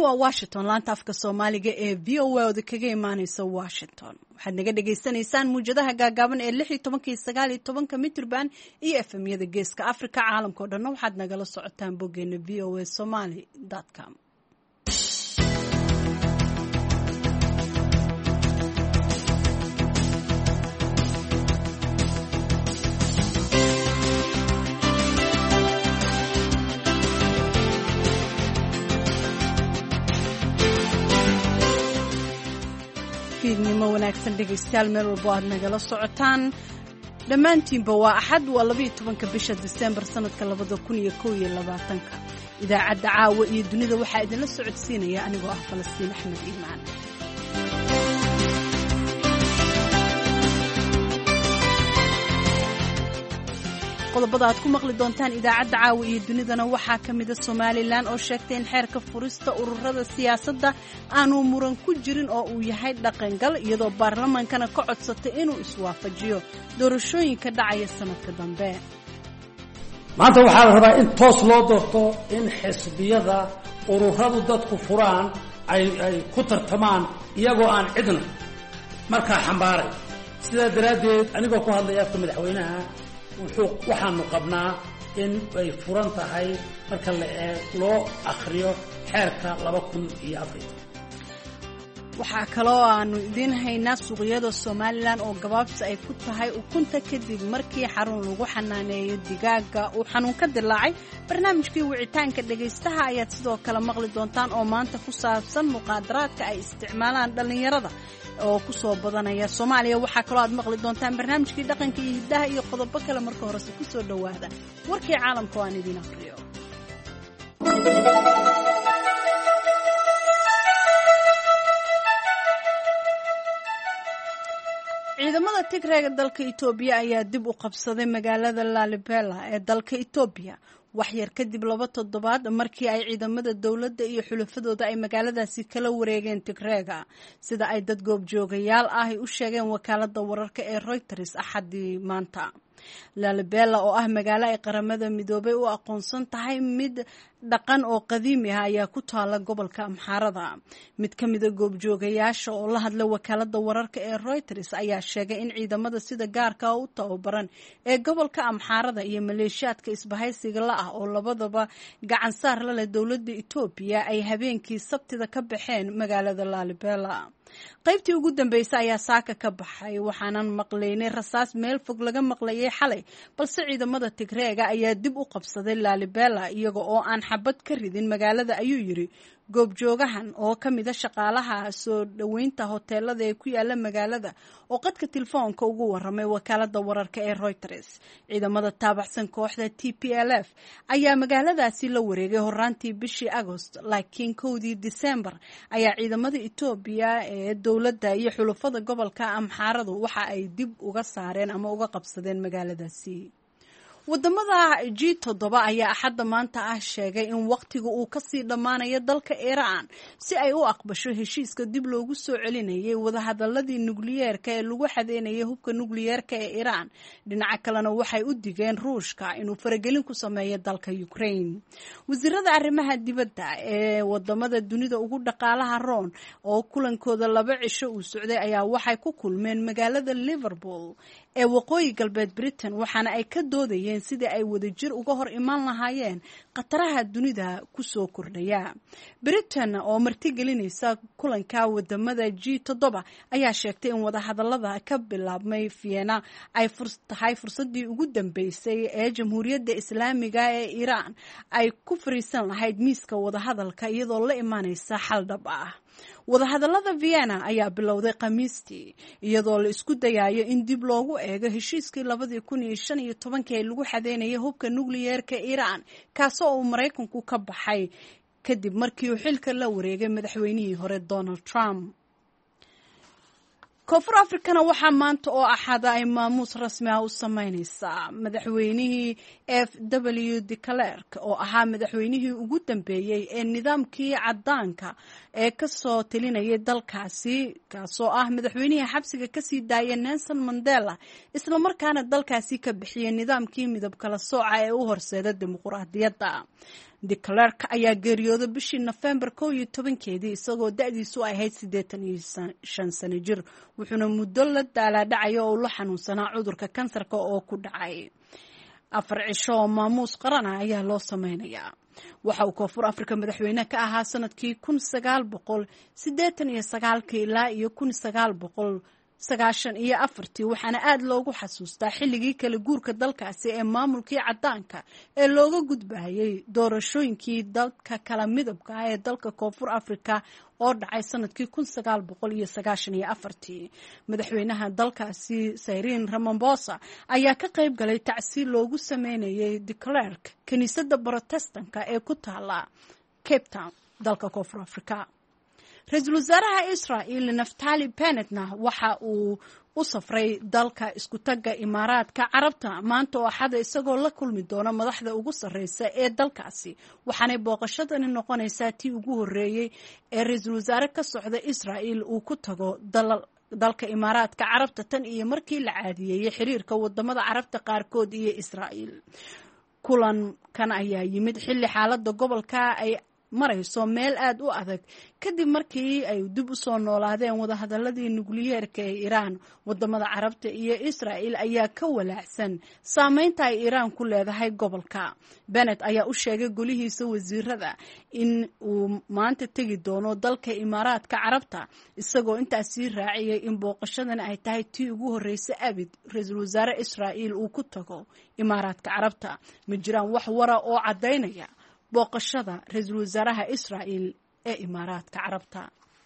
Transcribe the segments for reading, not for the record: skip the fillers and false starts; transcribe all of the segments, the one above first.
waa Washington laanta afka Soomaaliga ee VOA oo kaga imaanaysa Washington. Waxaad naga dhageysanaysaan muujadaha gaagaaban ee 16-19 mitirban iyo FM-yada Geeska Afrika caalamka oo dhan waxaad nagala socotaan boggeena voasomali.com. fiidnimo wanaagsan dhegeystayaal meel walba aad nagala socotaan dhammaantiinba waa axad waa 12 bisha December sanadka 2021 idaacadda caawa iyo dunida waxaa idinla socodsiinaya anigoo ah Falastiin Axmed Iimaan qodobada aad ku maqli doontaan idaacadda caawa iyo dunidana waxaa ka mid ah Somaliland oo sheegtay in xeerka furista ururada siyaasadda aanu muran ku jirin oo uu yahay dhaqangal iyadoo baarlamaankana ka codsatay inuu iswaafajiyo doorashooyinka dhacaya sanadka dambe. maanta waxaa la rabaa in toos loo doorto in xisbiyada ururadu dadku furaan ay ku tartamaan iyagoo aan cidna markaa xambaaray sidaa daraaddeed anigoo ku hadlaya afka madaxweynaha waxaanu qabnaa in ay furan tahay marka loo akhriyo xeerka 2004. waxaa kaloo aanu idin haynaa suuqyada Somaliland oo gabaabsi ay ku tahay ukunta kadib markii xarun lagu xanaaneeyo digaaga uu xanuun ka dilaacay. barnaamijkii wicitaanka dhageystaha ayaad sidoo kale maqli doontaan oo maanta ku saabsan muqaadaraadka ay isticmaalaan dhalinyarada oo ku soo badanaya Soomaaliya. waxaa kaloo aad maqli doontaan barnaamijkii dhaqanka iyo hidaha iyo qodobo kale marka hore ku soo dhawaada warkii caalamka oo aan idin akhriyo. ciidamada Tigreega dalka Itoobiya ayaa dib u qabsaday magaalada Lalibela ee dalka Itoobiya wax yar kadib 2 toddobaad markii ay ciidamada dawladda iyo xulafadooda ay magaaladaasi kala wareegeen Tigreega sida ay dad goobjoogayaal ah u sheegeen wakaaladda wararka ee Reuters axadii maanta. Lalibela oo ah magaalo ay qaramada midoobay u aqoonsan tahay mid dhaqan oo qadiimi ah ayaa ku taala gobolka Amxaarada. mid ka mid ah goobjoogayaasha oo la hadlay wakaaladda wararka ee Reuters ayaa sheegay in ciidamada sida gaarka ah u tababaran ee gobolka Amxaarada iyo maleeshiyaadka isbahaysiga la ah oo labadaba gacan saar la leh dawladda Itoobiya ay habeenkii Sabtida ka baxeen magaalada Lalibela. qaybtii ugu dambeysay ayaa saaka ka baxay waxaanan maqlaynay rasaas meel fog laga maqlayay xalay balse ciidamada Tigreega ayaa dib u qabsaday Lalibela iyaga oo aan xabad ka ridin magaalada ayuu yiri goobjoogahan oo ka mid ah shaqaalaha soo dhaweynta hoteelada ee ku yaala magaalada oo qadka telefoonka ugu waramay wakaaladda wararka ee Reuters. ciidamada taabacsan kooxda TPLF ayaa magaaladaasi la wareegay horaantii bishii Agost laakiin 1 December ayaa ciidamada Itoobiya ee dawladda iyo xulafada gobolka Amxaaradu waxa ay dib uga saareen ama uga qabsadeen magaaladaasi. wadamada G7 ayaa axadda maanta ah sheegay in waqtiga uu ka sii dhamaanayo dalka Iran si ay u aqbasho heshiiska dib loogu soo celinayay wadahadaladii nukliyeerka ee lagu xadeynayay hubka nukliyeerka ee Iran. dhinaca kalena waxay u digeen Ruushka inuu faragelin ku sameeyo dalka Ukraine. wasiirada arrimaha dibadda ee wadamada dunida ugu dhaqaalaha roon oo kulankooda 2 cisho uu socday ayaa waxay ku kulmeen magaalada Liverpool ee waqooyi galbeed Britain waxaana ay ka doodayeen sidii ay wadajir uga hor imaan lahaayeen qataraha dunida ku soo kordhaya. Britain oo martigelinaysa kulanka wadamada G7 ayaa sheegtay in wadahadalada ka bilaabmay Vienna ay tahay fursadii ugu dambeysay ee Jamhuuriyadda Islaamiga ee Iran ay ku fariisan lahayd miiska wadahadalka iyadoo la imaanaysa xal dhab ah. wadahadalada Vienna ayaa bilowday Khamiistii iyadoo la isku dayayo in dib loogu eego heshiiskii 2015 ee lagu xadeynayay hubka nukliyeerka Iran kaasoo uu Mareykanku ka baxay kadib markii uu xilka la wareegay madaxweynihii hore Donald Trump. Koonfur Afrikana waxaa maanta oo axada ay maamuus rasmi ah u sameynaysaa madaxweynihii FW de Klerk oo ahaa madaxweynihii ugu dambeeyay ee nidaamkii cadaanka ee ka soo talinayay dalkaasi kaasoo ah madaxweynihii xabsiga ka sii daayay Nelson Mandela isla markaana dalkaasi ka bixiyay nidaamkii midab kala sooca ee u horseeda dimuqraadiyadda. de Klerk ayaa geeriyooday bishii November 11 isagoo da'diisu ahayd 85 sano jir wuxuuna muddo la daaladhacay oo la xanuunsanaa cudurka kansarka oo ku dhacay 4 cisho oo maamuus qaran ah ayaa loo sameynayaa waxa uu Koonfur Afrika madaxweyne ka ahaa sanadkii 1989 ilaa 1994 waxaana aad loogu xasuustaa xilligii kala guurka dalkaasi ee maamulkii cadaanka ee looga gudbayay doorashooyinkii dalka kala midabka ah ee dalka Koonfur Afrika oo dhacay sanadkii 1994 madaxweynaha dalkaasi Cyril Ramaphosa ayaa ka qayb galay tacsiil loogu sameeyay de Klerk kaniisadda Protestanka ee ku taala Cape Town dalka Koonfur Afrika Ra'iisul Wasaaraha Israel Naftali Bennett waxa uu u safray dalka isku tagga Imaaraadka Carabta maanta oo xada isagoo la kulmi doona madaxda ugu sareysa ee dalkaasi waxaanay booqashadani noqonaysaa tii ugu horeeyay ee ra'iisul wasaare ka socda Israel uu ku tago dalka Imaaraadka Carabta tan iyo markii la caadiyeeyay xiriirka wadamada Carabta qaarkood iyo Israel kulankan ayaa yimid xilli xaaladda gobolka ay marayso meel aad u adag kadib markii ay dib u soo noolaadeen wadahadaladii nukliyeerka ee Iran wadamada Carabta iyo Israel ayaa ka walaacsan saameynta ay Iran ku leedahay gobolka Bennett ayaa u sheegay golihiisa wasiirada in uu maanta tagi doono dalka Imaaraadka Carabta isagoo intaasi raaciyay in booqashadan ay tahay tii ugu horeysay abid ra'iisul wasaare Israel uu ku tago Imaaraadka Carabta ma jiraan wax wara oo cadeynaya booqashada ra'iisul wasaaraha Israel ee Imaaraadka Carabta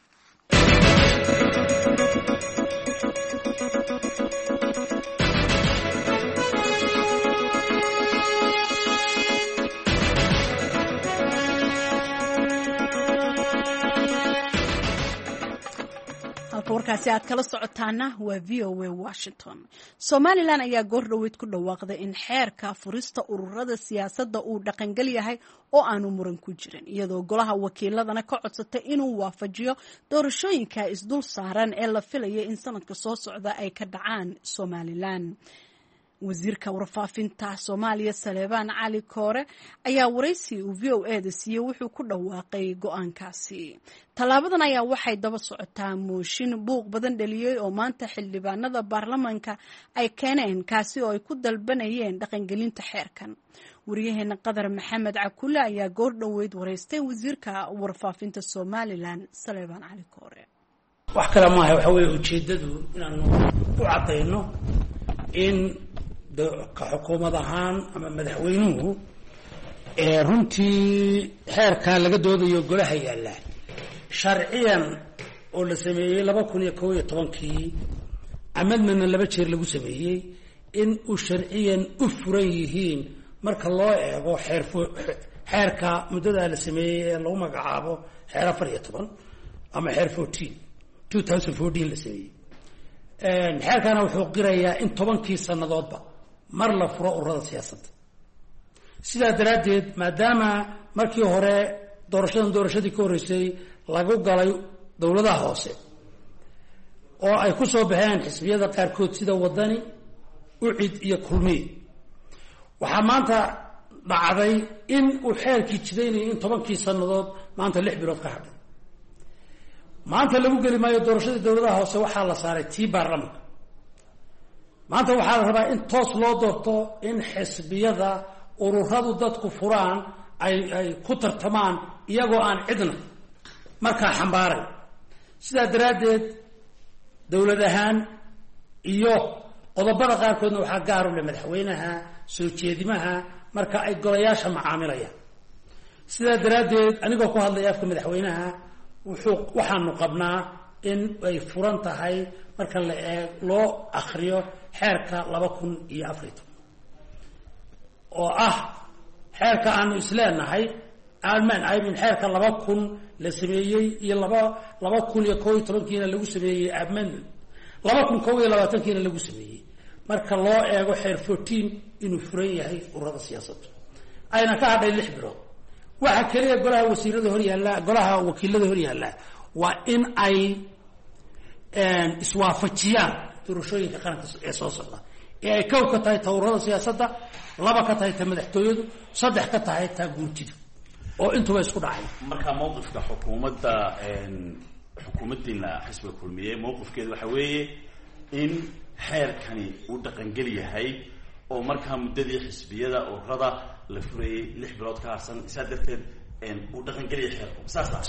warkaasi aad kala socotaana waa VOA Washington Somaliland ayaa goordhaweyd ku dhawaaqday in xeerka furista ururada siyaasadda uu dhaqangal yahay oo aanu muran ku jirin iyadoo golaha wakiiladana ka codsatay inuu waafajiyo doorashooyinka isdul saaran ee la filayo in sanadka soo socda ay ka dhacaan Somaliland wasiirka warfaafinta Soomaaliya Saleebaan Cali Koore ayaa waraysi uu VOA-da siiyay wuxuu ku dhawaaqay go'aankaasi talaabadan ayaa waxay daba socotaa mooshin buuq badan dhaliyay oo maanta xildhibaanada baarlamaanka ay keeneen kaasi oo ay ku dalbanayeen dhaqangelinta xeerkan wariyaheena Qadar Maxamed Cakulle ayaa goordhaweyd waraystay wasiirka warfaafinta Somaliland Saleebaan Cali Koore wax kale ma aha waxa weeye ujeedadu inaanu u cadeyno in ka xukuumad ahaan ama madaxweynuhu runtii xeerka laga doodayo golaha yaala sharciyan oo la sameeyay 2011 amadna 2 jeer lagu sameeyay in uu sharciyan u furan yihiin marka loo eego xeerka muddada la sameeyay ee lagu magacaabo xeer 14 ama xeer 2014 la sameeyay xeerkana wuxuu qirayaa in 10 sanadoodba mar la furo ururada siyaasadda sidaa daraadeed maadaama markii hore doorashadii ka horeysay lagu galay dawladaha hoose oo ay ku soo baxeen xisbiyada qaarkood sida wadani ucid iyo kulmiye waxaa maanta dhacday in uu xeerkii jidaynayo in 10 sanadood maanta 6 bilood ka hadhay maanta lagu geli maayo doorashadii dawladaha hoose waxaa la saaray tii baarlamaanka maanta waxaa la rabaa in toos loo doorto in xisbiyada ururadu dadku furaan ay ku tartamaan iyagoo aan cidna markaa xambaaray sidaa daraadeed dawlad ahaan iyo qodobada qaarkoodna waxaa gaar u leh madaxweynaha soo jeedimaha marka ay golayaasha macaamilayaan sidaa daraadeed anigoo ku hadlaya afka madaxweynaha waxaanu qabnaa in ay furan tahay marka loo akhriyo xeerka 2014 oo ah xeerka aanu isleenahay aymin xeerka 2000 la sameeyey iyo 2011kiina lagu sameeyey amendment 2021kiina lagu sameeyey marka loo eego xeer 14 inuu furan yahay ururada siyaasadda ayna ka hadhay 6 bilood waxa kaliya golaha wasiirada hor yaala golaha wakiilada hor yaala waa in ay iswaafajiyaan doorashooyinka qaranka ee soo socda ee ay kow ka tahay ururada siyaasadda 2 ka tahay madaxtooyadu 3 ka tahay guurtida oo intuba isku dhacay. marka mowqifka xukuumaddiina xisbiga kulmiye mowqifkeedu waxa weeye in xeerkani uu dhaqangel yahay oo markaa muddadii xisbiyada ururada la furayay 6 bilood ka harsan saa darteed uu dhaqangelaya xeerku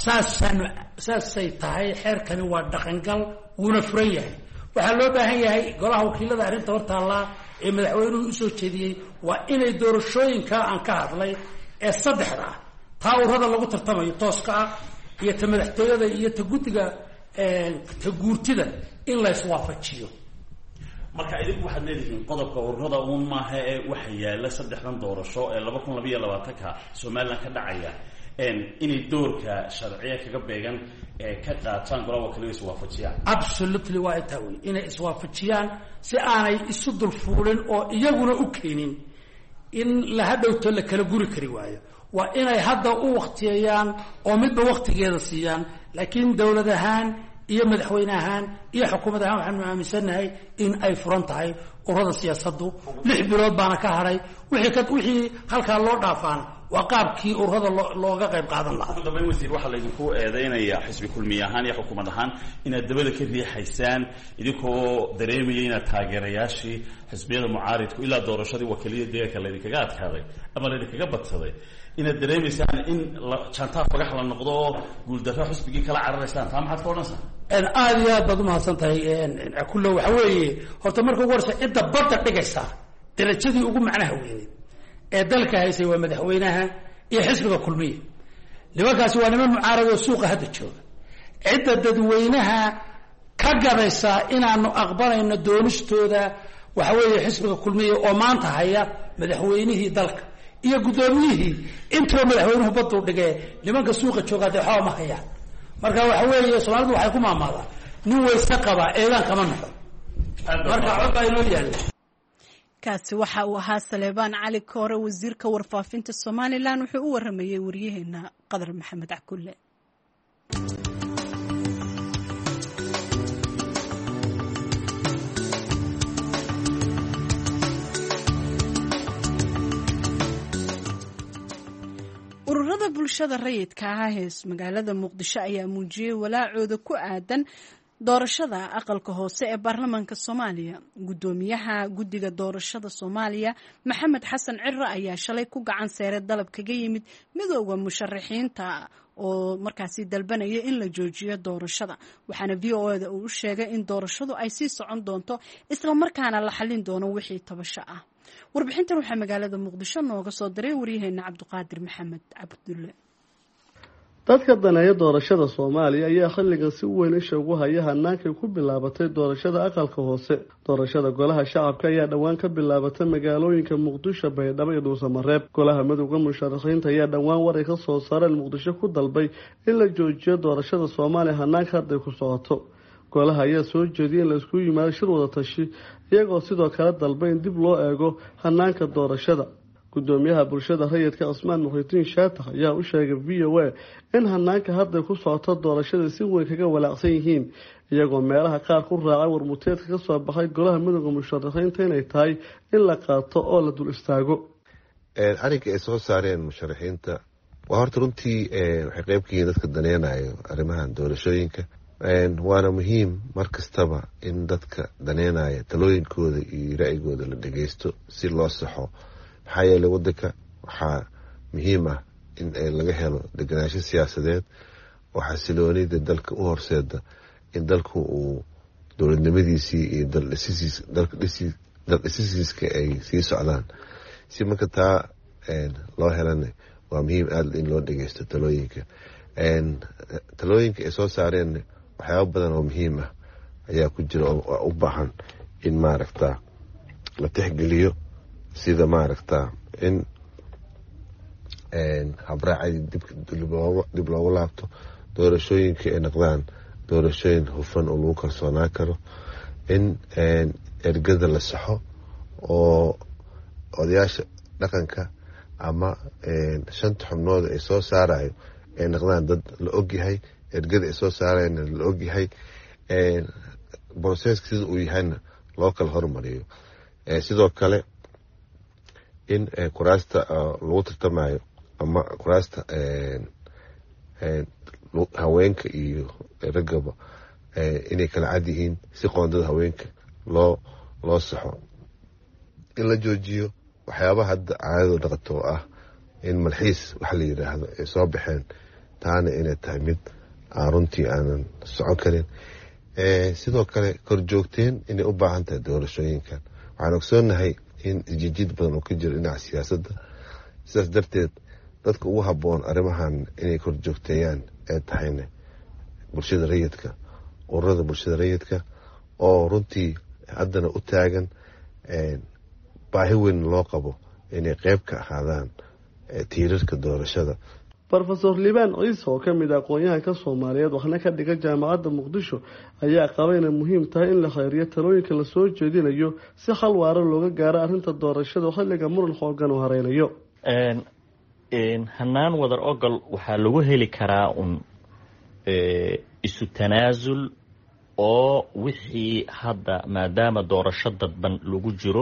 saasay tahay. xeerkani waa dhaqangal wuuna furan yahay. waxaa loo baahan yahay golaha wakiilada arrinta hortaallaa ee madaxweynuhu usoo jeediyey waa inay doorashooyinka aan ka hadlay ee 3 ah taa ururada lagu tartamayo tooska ah iyo ta madaxtooyada iyo ta guddiga ta guurtida in la iswaafajiyo. marka idinku waxaad leedihiin qodobka ururada uun maaha ee waxa yaala 3 doorasho ee 2022ka Soomaaliland ka dhacaya inay doorka sharciga kaga beegan ka qaataan golaha wakiilada iswaafajiyaan. absolutely waa intaa wey inay iswaafajiyaan si aanay isu dulfuulin oo iyaguna u keenin in la hadhowto la kala guri kari waayo. waa inay hadda u waqtiyayaan oo midba waqtigeeda siiyaan. laakiin dowlad ahaan iyo madaxweyne ahaan iyo xukuumad ahaan waxaanu aaminsanahay in ay furan tahay ururada siyaasaddu. 6 bilood baana ka hadhay. wixii halkaa loo dhaafaan waa qaabkii ururada looga qayb qaadan lahaa. ugu dambeyn wasiir waxaa laydinku eedeynayaa xisbi kulmiye ahaan iyo xukuumad ahaan inaad dabada ka riixaysaan idinkoo dareemaya inaad taageerayaashii xisbiyada mucaaridku ilaa doorashadii wakiiliyada deegaanka laydinkaga adkaaday ama laydinkaga badsaday inaad dareemaysaan in jantaa fagax la noqdo oo guuldarro xisbigii kala cararaysaan. taa maxaad ka odhanaysaa? aad iyo aad baad umahadsan tahay kullo. waxa weeye horta marka ugu horeysa cidda badda dhigaysa darajadii ugu macnaha weyneed ee dalka haysay waa madaxweynaha iyo xisbiga kulmiye. nimankaasi waa niman mucaarad oo suuqa hadda jooga. cidda dadweynaha ka gadaysa inaanu aqbalayno doonistooda waxa weeye xisbiga kulmiye oo maanta haya madaxweynihii dalka iyo guddoomiyihii intuba madaxweynuhu baduu dhigee nimanka suuqa joogaa dee waxba ma hayaan. marka waxa weeye Soomaalidu waxay ku maamaadaa nin weyse qaba eedan kama naxo. marka codba inoo yaalla. kaasi waxa uu ahaa Saleebaan Cali Koore wasiirka warfaafinta Somaliland wuxuu u waramayay wariyaheena Qadar Maxamed Cakulle. ururada bulshada rayidka ah ee magaalada Muqdisho ayaa muujiyay walaacooda ku aadan doorashada aqalka hoose ee baarlamaanka Soomaaliya. gudoomiyaha guddiga doorashada Soomaaliya Maxamed Xasan Cirre ayaa shalay ku gacan saaray dalab kaga yimid midowga musharaxiinta oo markaasi dalbanaya in la joojiyo doorashada. waxaana VOA-da uu sheegay in doorashadu ay sii socon doonto isla markaana la xalin doono wixii tabasho ah. warbixintan waxaa magaalada Muqdisho nooga soo diray wariyaheena Cabdiqaadir Maxamed Cabdulle. dadka daneeya doorashada Soomaaliya ayaa xilligan si weyn isha ugu haya hannaankay ku bilaabatay doorashada aqalka hoose. doorashada golaha shacabka ayaa dhawaan ka bilaabatay magaalooyinka Muqdisho, Baydhabo iyo Dhuusamareeb. golaha midowga musharaxiinta ayaa dhawaan waray ka soo saareen Muqdisho ku dalbay in la joojiyo doorashada Soomaaliya hannaanka hadda ku socoto. golaha ayaa soo jeediyay in la isku yimaado shir wada tashi iyagoo sidoo kale dalbay in dib loo eego hannaanka doorashada. gudoomiyaha bulshada rayidka Cusmaan Muxiidiin Shaatax ayaa u sheegay VOA in hannaanka hadda ku socoto doorashada si weyn kaga walaacsan yihiin iyagoo meelaha qaar ku raacay warmuteedka ka soo baxay golaha midowga musharaxiinta inay tahay in la qaato oo la dul istaago. arrinka ay soo saareen musharaxiinta waa horta runtii waxay qayb ka yihiin dadka daneynayo arrimahan doorashooyinka. waana muhiim mar kastaba in dadka daneynaya talooyinkooda iyo ra'yigooda la dhageysto si loo saxo. maxaa yeelay waddanka waxaa muhiim ah in laga helo deganaansho siyaasadeed oo xasiloonida dalka u horseeda in dalku uu dowladnimadiisii iyo daldhisisiiska ay sii socdaan. si marka taa loo helana waa muhiim aada in loo dhageysto talooyinka. talooyinka ay soo saareen waxyaaba badan oo muhiim ah ayaa ku jira oo u baahan in maaragta la tixgeliyo, sida maaragta in habraacay dib loogu laabto, doorashooyinka ay noqdaan doorashooyin hufan oo lagu kalsoonaan karo, in ergada la saxo oo odayaasha dhaqanka ama 5 xubnood ay soo saarayo ay noqdaan dad la ogyahay, ergada ay soo saarayna la ogyahay, broseska sida uu yahayna loo kala hormariyo. sidoo kale in kuraasta lagu tartamayo ama kuraasta haweenka iyo ragaba inay kala cad yihiin si qoondada haweenka loo saxo, in la joojiyo waxyaabaha hadda caadadu dhaqato oo ah in malxiis waxa la yidhaahdo ay soo baxeen, taana inay tahay mid aan runtii aanan socon karin. Sidoo kale korjoogteen inay u baahan tahay doorashooyinkan. waxaan ogsoonahay in isjijiid badan oo ka jiro dhinaca siyaasadda, sidaas darteed dadka ugu habboon arrimahan inay korjoogteeyaan ee tahayna bulshada rayidka, ururada bulshada rayidka oo runtii haddana u taagan baahi weyn loo qabo inay qayb ka ahaadaan tiirarka doorashada. Professor Liban Ciise oo ka mid ah aqoonyahanka Soomaaliyeed waxna ka dhiga jaamacadda Muqdisho ayaa qabay in muhiim tahay in la khayriyo talooyinka la soo jeedinayo si xal waara looga gaaro arrinta doorashada xilliga muran xoogan oo hareynayo. hanaan wadar ogol waxaa lagu heli karaa isu tanaasul oo wixii hadda maadaama doorasho dadban lagu jiro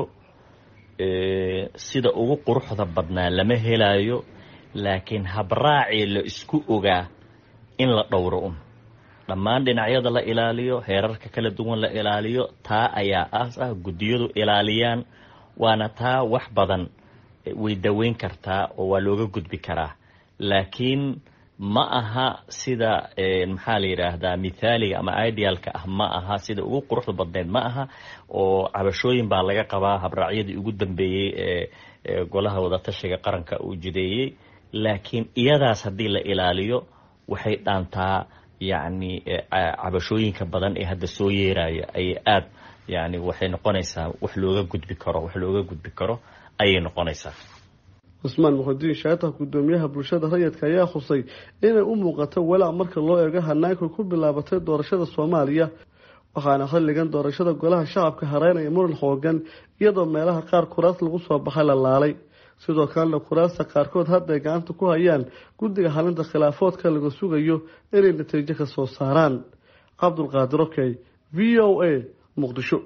sida ugu quruxda badnaa lama helayo, laakiin habraacii la isku ogaa in la dhowro dhammaan dhinacyada la ilaaliyo, heerarka kala duwan la ilaaliyo, taa ayaa aas ah guddiyadu ilaaliyaan, waana taa wax badan way daweyn kartaa oo waa looga gudbi karaa. laakiin ma aha sida maxaa la yiraahdaa mithaaliga ama idealka ah, ma aha sida ugu quruxda badneed, ma aha oo cabashooyin baa laga qabaa habraacyadii ugu dambeeyey ee golaha wadatashiga qaranka uu jideeyey. laakiin iyadaas haddii la ilaaliyo waxay dhaantaa yacni cabashooyinka badan ee hadda soo yeeraya ay aad yacni waxay noqonaysaa wax looga gudbi karo ayay noqonaysaa. Usmaan Muxudiin Shaatax, gudoomiyaha bulshada rayidka, ayaa xusay inay u muuqato walaac marka loo eego hanaanka ku bilaabatay doorashada Soomaaliya, waxaana xilligan doorashada golaha shacabka hareynaya muran xoogan iyadoo meelaha qaar kuraas lagu soo baxay la laalay. sidoo kalena kuraasta qaarkood hadda ay gacanta ku hayaan guddiga xalinta khilaafoodka laga sugayo inay natiijo ka soo saaraan. Cabdulqaadir Okey, VOA, Muqdisho.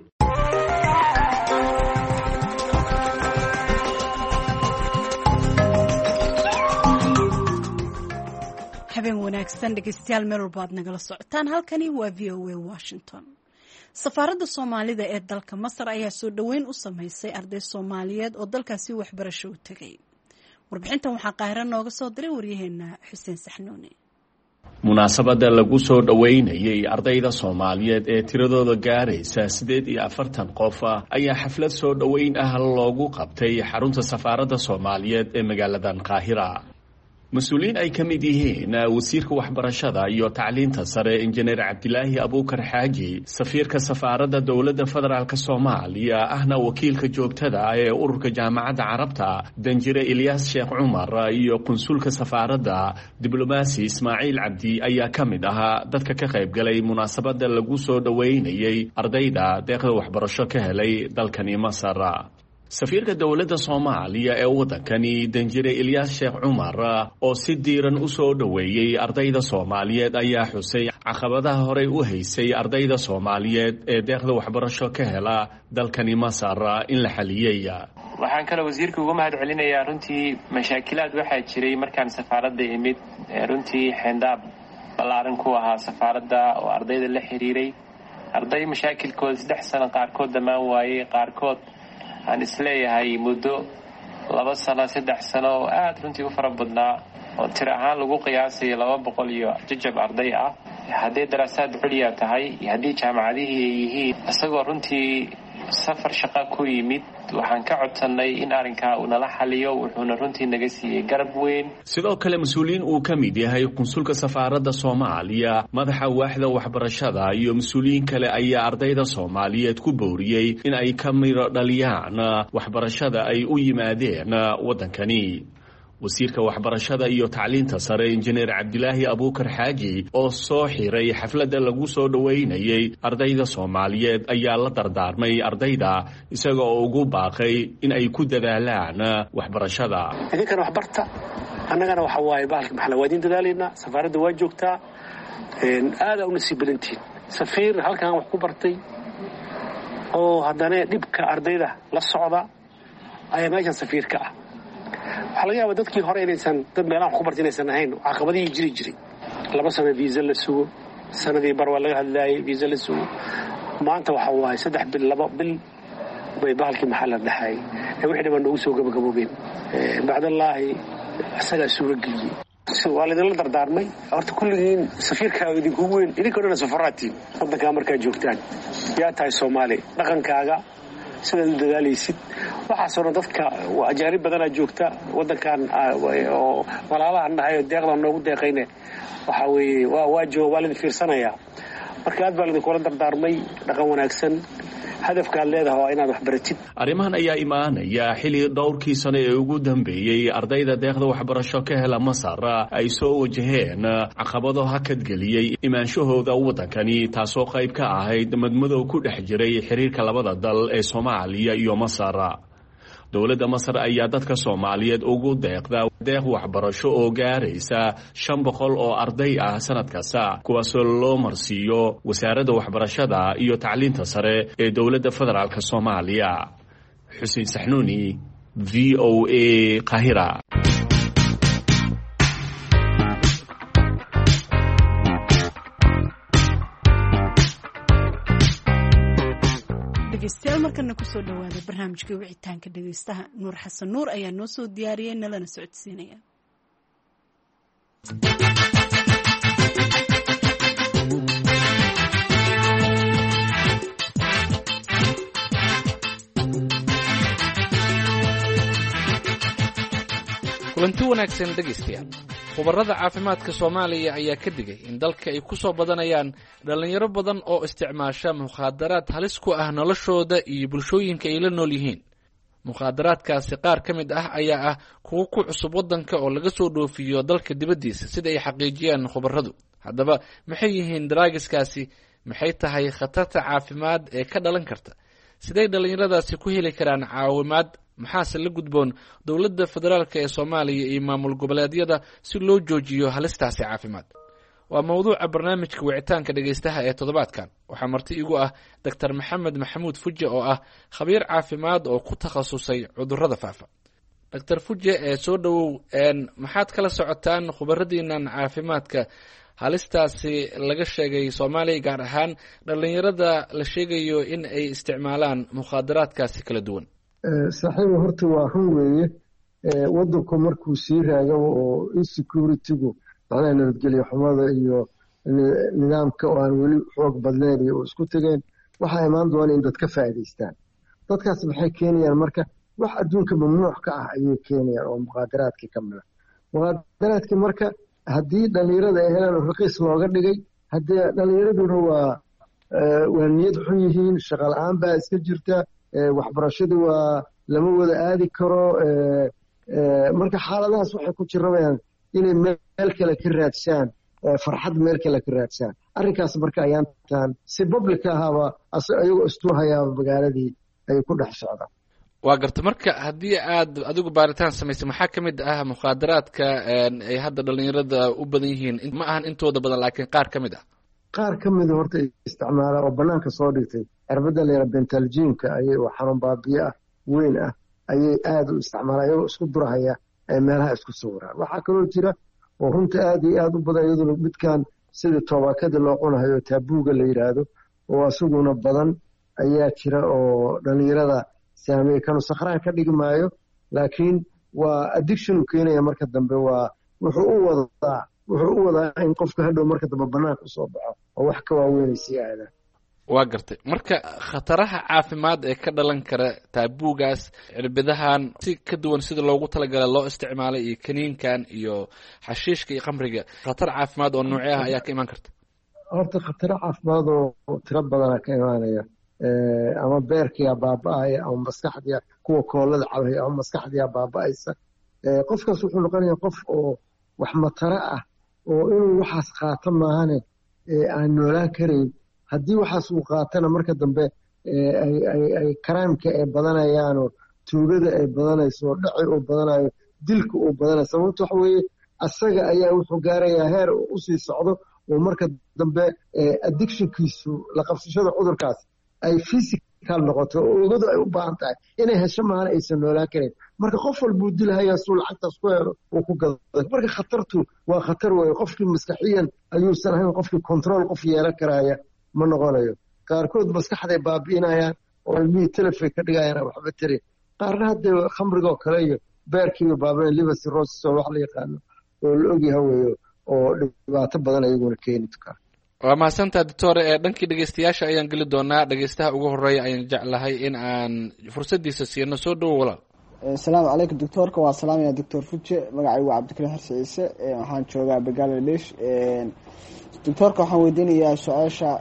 habeen wanaagsan dhegeystayaal, meel walba aad nagala socotaan. halkani waa VOA Washington. safaaradda Soomaalida ee dalka Masar ayaa soo dhaweyn u sameysay arday Soomaaliyeed oo dalkaasi waxbarasho u tagay. warbixintan waxaa Qaahiro nooga soo diray waryaheena Xuseen Saxnuuni. munaasabada lagu soo dhaweynayay ardayda Soomaaliyeed ee tiradooda gaaraysa 48 qof ayaa xaflad soo dhaweyn ah loogu qabtay xarunta safaaradda Soomaaliyeed ee magaalada Qaahira. mas-uuliyiin ay ka mid yihiin wasiirka waxbarashada iyo tacliinta sare injineer Cabdilaahi Abuukar Xaaji, safiirka safaaradda dowladda federaalka Soomaaliya ahna wakiilka joogtada ee ururka jaamacadda Carabta Danjire Ilyas Sheekh Cumar iyo konsulka safaaradda diblomaasi Ismaaciil Cabdi ayaa ka mid ahaa dadka ka qayb galay munaasabada lagu soo dhaweynayay ardayda deeqda waxbarasho ka helay dalkani Masar. safiirka dowladda Soomaaliya ee wadankani Danjire Ilyas Sheekh Cumar oo si diiran u soo dhaweeyay ardayda Soomaaliyeed ayaa xusay caqabadaha horey u haysay ardayda Soomaaliyeed ee deeqda waxbarasho ka hela dalkani Masar in la xaliyay. waxaan kale wasiirka uga mahad celinayaa runtii mashaakilaad waxaa jiray markaan safaaradda imid, runtii xendaab ballaaran ku ahaa safaaradda oo ardayda la xiriiray. arday mashaakilkooda 3 sano qaarkood dhammaan waayey, qaarkood aan isleeyahay muddo 2 sano 3 sano oo aad runtii u fara badnaa oo tir ahaan lagu qiyaasay 200 iyo jajab arday ah. haddii daraasaad culya tahay iyo haddii jaamacadihii ay yihiin, isagoo runtii safar shaqo ku yimid, waxaan ka codsanay in arrinkaa uu nala xaliyo, wuxuuna runtii naga siiyey garab weyn. sidoo kale mas-uuliyiin uu ka mid yahay konsulka safaaradda Soomaaliya, madaxa waaxda waxbarashada iyo mas-uuliyiin kale ayaa ardayda Soomaaliyeed ku booriyey in ay ka miro dhaliyaan waxbarashada ay u yimaadeen wadankani. wasiirka waxbarashada iyo tacliinta sare injineer Cabdilaahi Abuukar Xaaji oo soo xiray xafladda lagu soo dhaweynayay ardayda Soomaaliyeed ayaa la dardaarmay ardayda isaga oo ugu baaqay in ay ku dadaalaan waxbarashada. idinkana waxbarta, annagana waxa waaye baalka maxaa waa idin dadaalayna, safaaradda waa joogtaa, aada u nasiib badantiin. safiir halkan wax ku bartay oo haddana dhibka ardayda la socda ayaa meeshan safiirka ah. waxaa laga yaabaa dadkii hore inaysan dad meelaha ku barta inaysan ahayn caqabadihii jiri jiray 2 sano viisa la sugo sanadii bar waa laga hadlaayay viisa la sugo maanta waxa waaye 3 bil 2 bil bay bahalkii maxaa la dhaxay wixii dhiban ugu soo gabagaboobeen bacdallaahi asaga suura geliyay waa la idinla dardaarmay horta kulligiin safiirkaaga idinku weyn idinkoo dhan safaraatiin waddankaa markaa joogtaan yaa tahay Soomaali dhaqankaaga sidaad u dadaalaysid waxaasoo dhan dadka ajaanib badanaa joogta waddankan oo walaalahan nahay deeqda noogu deeqayne waxa weeye waa la fiirsanayaa marka aad baa la idinkula dardaarmay dhaqan wanaagsan hadafkaad leedahay waa inaad wax baratid. arrimahan ayaa imaanaya xilli dhowrkii sano ee ugu dambeeyey ardayda deeqda waxbarasho ka hela Masar ay soo wajaheen caqabado hakadgeliyey imaanshahooda waddankani taasoo qayb ka ahayd madmadow ku dhex jiray xiriirka labada dal ee Soomaaliya iyo Masar. dowladda Masar ayaa dadka Soomaaliyeed ugu deeqda deeq waxbarasho oo gaaraysa 500 oo arday ah sanad kasta kuwaasoo loo marsiiyo wasaaradda waxbarashada iyo tacliinta sare ee dowladda federaalka Soomaaliya. Xuseen Saxnuuni, VOA Qaahira. dhegeystayaal markana kusoo dhawaada barnaamijka wicitaanka dhegeystaha Nuur Xasan Nuur ayaa noo soo diyaariyay nalana socodsiinaya. kulanti wanaagsan dhegeystayaal. khubarada caafimaadka Soomaaliya ayaa ka digay in dalka ay ku soo badanayaan dhalinyaro badan oo isticmaasha mukhaadaraad halis ku ah noloshooda iyo bulshooyinka ay la nool yihiin. mukhaadaraadkaasi qaar ka mid ah ayaa ah kuwo ku cusub waddanka oo laga soo dhoofiyo dalka dibaddiisa sida ay xaqiijiyaan khubaradu. haddaba maxay yihiin daraagiskaasi? maxay tahay khatarta caafimaad ee ka dhalan karta? siday dhalinyaradaasi ku heli karaan caawimaad? maxaase la gudboon dowladda federaalka ee Soomaaliya iyo maamul goboleedyada si loo joojiyo halistaasi caafimaad? waa mawduuca barnaamijka wicitaanka dhegeystaha ee toddobaadkan. waxaa marti igu ah Dr. Maxamed Maxamuud Fuje oo ah khabiir caafimaad oo ku takhasusay cudurrada faafa. Dr. Fuje soo dhawow, maxaad kala socotaan khubaradiinan caafimaadka halistaasi laga sheegay Soomaaliya, gaar ahaan dhalinyarada la sheegayo in ay isticmaalaan mukhaadaraadkaasi kala duwan? saaxiib horta waa run weeye waddanku markuu sii raagabo oo insecurity-gu macnaha nabadgelyo xumada iyo nidaamka oo aan weli xoog badnayn iyo isku tegeen waxaa imaan doona in dad ka faa'iidaystaan. dadkaas maxay keenayaan marka wax adduunka mamnuuc ka ah ayay keenayaan oo muqaadaraadkii ka mid ah. muqaadaraadkii marka haddii dhalinyarada ay helaan raqiis looga dhigay, haddii dhalinyaraduna waa niyad xun yihiin, shaqo la-aan baa iska jirta, waxbarashadu waa lama wada aadi karo. marka xaaladahaas waxay ku jirabayaan inay meel kale ka raadsaan farxad, meel kale ka raadsaan. arrinkaas marka ayaan taan si public ahaaba ayagoo istuhayaaba magaaladii ay ku dhex socdaan. waa garta. marka haddii aad adigu baaritaan samaysay, maxaa ka mid ah mukhaadaraadka ay hadda dhalinyarada u badan yihiin? ma ahan intooda badan, laakiin qaar ka mid ah. qaar ka mida horta isticmaalaa oo banaanka soo dhigtay cirbada la yidhaha bentaljiinka ayay oo xanuun baabiye ah weyn ah ayay aada u isticmaalaan iyagoo isku durahaya ay meelaha isku sawiraan. waxaa kaloo jira oo runta aada iyo aada u badan iyaduna midkan sidii toobakada loo cunahayo taabuuga la yidhaahdo oo isaguna badan ayaa jira oo dhalinyarada saameeye. kanu sakhraan ka dhigi maayo, laakiin waa addiction u keenaya marka dambe. waa wuxuu u wadaa in qofka hadhow marka dambe banaanka usoo baxo oo wax ka waaweynaysa aadaan. waa gartay. marka khataraha caafimaad ee ka dhalan kara taabuugaas, cirbidahan si ka duwan sida loogu talagala loo isticmaalay, iyo kaniinkan iyo xashiishka iyo khamriga, khatar caafimaad oo noocee ah ayaa ka imaan karta? horta khataro caafimaad oo tiro badana ka imaanaya. ama beerkiyaa baaba-aya, ama maskaxdiya kuwa koolada cabaya, ama maskaxdiyaa baaba-aysa. qofkaas wuxuu noqonaya qof oo wax mataro ah oo inuu waxaas qaato maahane aan noolaan karayn. haddii waxaas uu qaatana marka dambe ay karaamka ay badanayaanoo tuugada ay badanayso oo dhaci uu badanayo, dilka uu badanayo. sababta waxa weeye asaga ayaa wuxuu gaarayaa heer usii socdo oo marka dambe addictionkiisu la qabsashada cudurkaas ay physical noqoto oo oogadu ay u baahan tahay inay hesho maana aysan noolaan karin marka qof walbuu dilhayaa suu lacagtaas ku helo uu ku gado marka khatartu waa khatar weeye qofkii maskaxiyan ayuusan ahayn qofkii control qof yeelan karaya ma noqonayo qaarkood maskaxday baabi'inayaan oo ilmihii telefon ka dhigayaan waxba tiri qaarna hadda khamrigoo kale iyo beerkiiba baabi'in liver cirrhosis oo wax la yaqaano oo la ogyahay weeyo oo dhibaato badan ayaguna keeni kara waa mahadsantaa doctor dhankii dhegeystayaasha ayaan geli doonaa dhegeystaha ugu horeeya ayaan jeclahay in aan fursadiisa siino soo dhowo walaal asalaamu calaykum doctoorka waa salaamaya doctor fuje magacaygu waa cabdikariim xarsi ciise waxaan joogaa bangaladesh doctoorka waxaan weydiinayaa su-aasha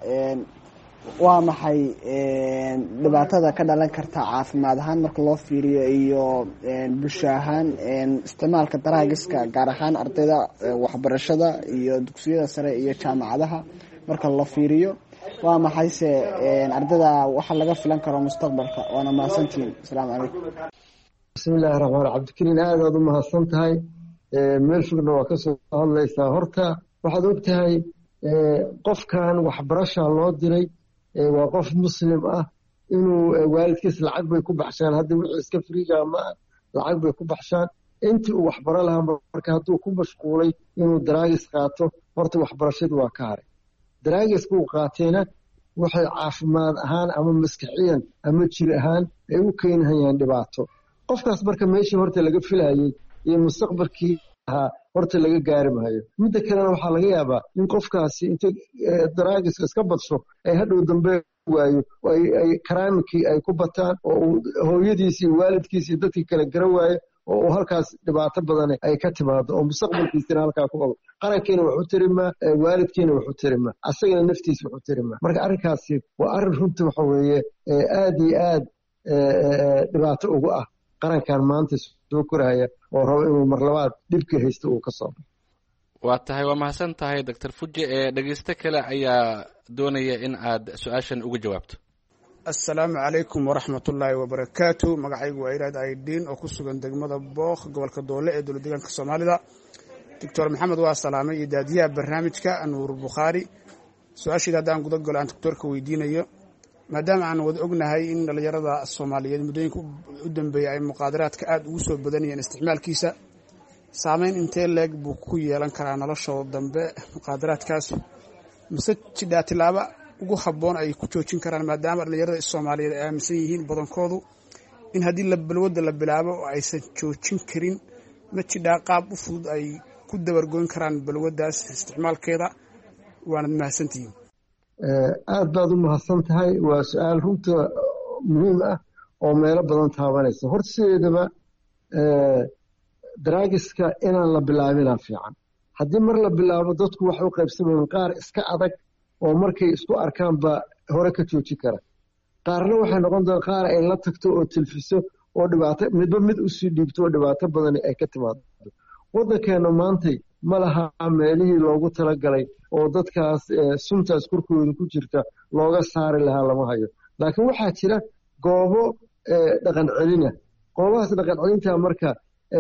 waa maxay dhibaatada ka dhalan karta caafimaad ahaan marka loo fiiriyo iyo bulsho ahaan isticmaalka daraagiska gaar ahaan ardayda waxbarashada iyo dugsiyada sare iyo jaamacadaha marka la fiiriyo waa maxayse ardayda waxa laga filan karo mustaqbalka waana mahadsantihiin asalaamu calaykum bismillahi raxmaan cabdikariin aadaad u mahadsan tahay meel fogna waa kasoo hadlaysaa horta waxaad og tahay qofkan waxbarasha loo diray waa qof muslim ah inuu waalidkiis lacag bay ku baxshaan hadda wixii iska friiga ma lacag bay ku baxshaan intii uu waxbaro lahaa marka hadduu ku mashquulay inuu daraagis qaato horta waxbarashadu waa ka haray daraagiska uu qaatayna waxay caafimaad ahaan ama maskaxiyan ama jir ahaan ay u keenhayaan dhibaato qofkaas marka meeshii horta laga filayay iyo mustaqbalkii ahaa horta laga gaari maayo midda kalena waxaa laga yaabaa in qofkaasi inta daraagiska iska badsho ay hadhow dambe waayo ay karaamikii ay ku bataan oo uu hooyadiisi iyo waalidkiisi iyo dadkii kale gara waayo oo uu halkaas dhibaato badan ay ka timaado oo mustaqbalkiisina halkaa ku qabo qarankiina waxu tirimaa waalidkiina waxu tirimaa asagana naftiisa waxu tirimaa marka arrinkaasi waa arrin runtii waxa weeye aad iyo aad dhibaato ugu ah qarankan maanta soo koraya oo rabo inuu mar labaad dhibka haysto uu ka soo baxo waa tahay waa mahadsan tahay doctor fuje dhegeysto kale ayaa doonaya in aad su-aashan uga jawaabto assalaamu calaykum waraxmatullaahi wabarakaatu magacaygu waa iraad aidiin oo ku sugan degmada book gobolka doole ee dowlad deegaanka soomaalida doctor maxamed waa salaamay iyo daadiyaha barnaamijka nuur bukhaari su-aasheeda haddaan guda galo aan doctoorka weydiinayo maadaama aan wada ognahay in dhallinyarada soomaaliyeed muddooyinka u dambeeya ay muqaadaraadka aada ugu soo badanayeen isticmaalkiisa saameyn intee leeg buu ku yeelan karaa noloshooda dambe muqaadaraadkaas mise jidhaa tilaaba ugu habboon ay ku joojin karaan maadaama dhallinyarada soomaaliyeed ay aaminsan yihiin badankoodu in haddii balwadda la bilaabo oo aysan joojin karin ma jidhaa qaab u fudud ay ku dabargoyn karaan balwaddaas isticmaalkeeda waanad mahadsantihiin aad baad u mahadsan tahay waa su-aal runta muhiim ah oo meelo badan taabanaysa horta sideedaba daraagiska inaan la bilaabinaa fiican haddii mar la bilaabo dadku waxay u qaybsamayeen qaar iska adag oo markay isku arkaanba hore ka joojin kara qaarna waxay noqon doon qaar ay la tagto oo tilfiso oo dhibaato midba mid usii dhiibto oo dhibaato badan ay ka timaado waddankeena maantay ma laha meelihii loogu talagalay oo dadkaas suntaas korkooda ku jirta looga saari lahaa lama hayo laakiin waxaa jira goobo dhaqan celina goobahaas dhaqan celinta marka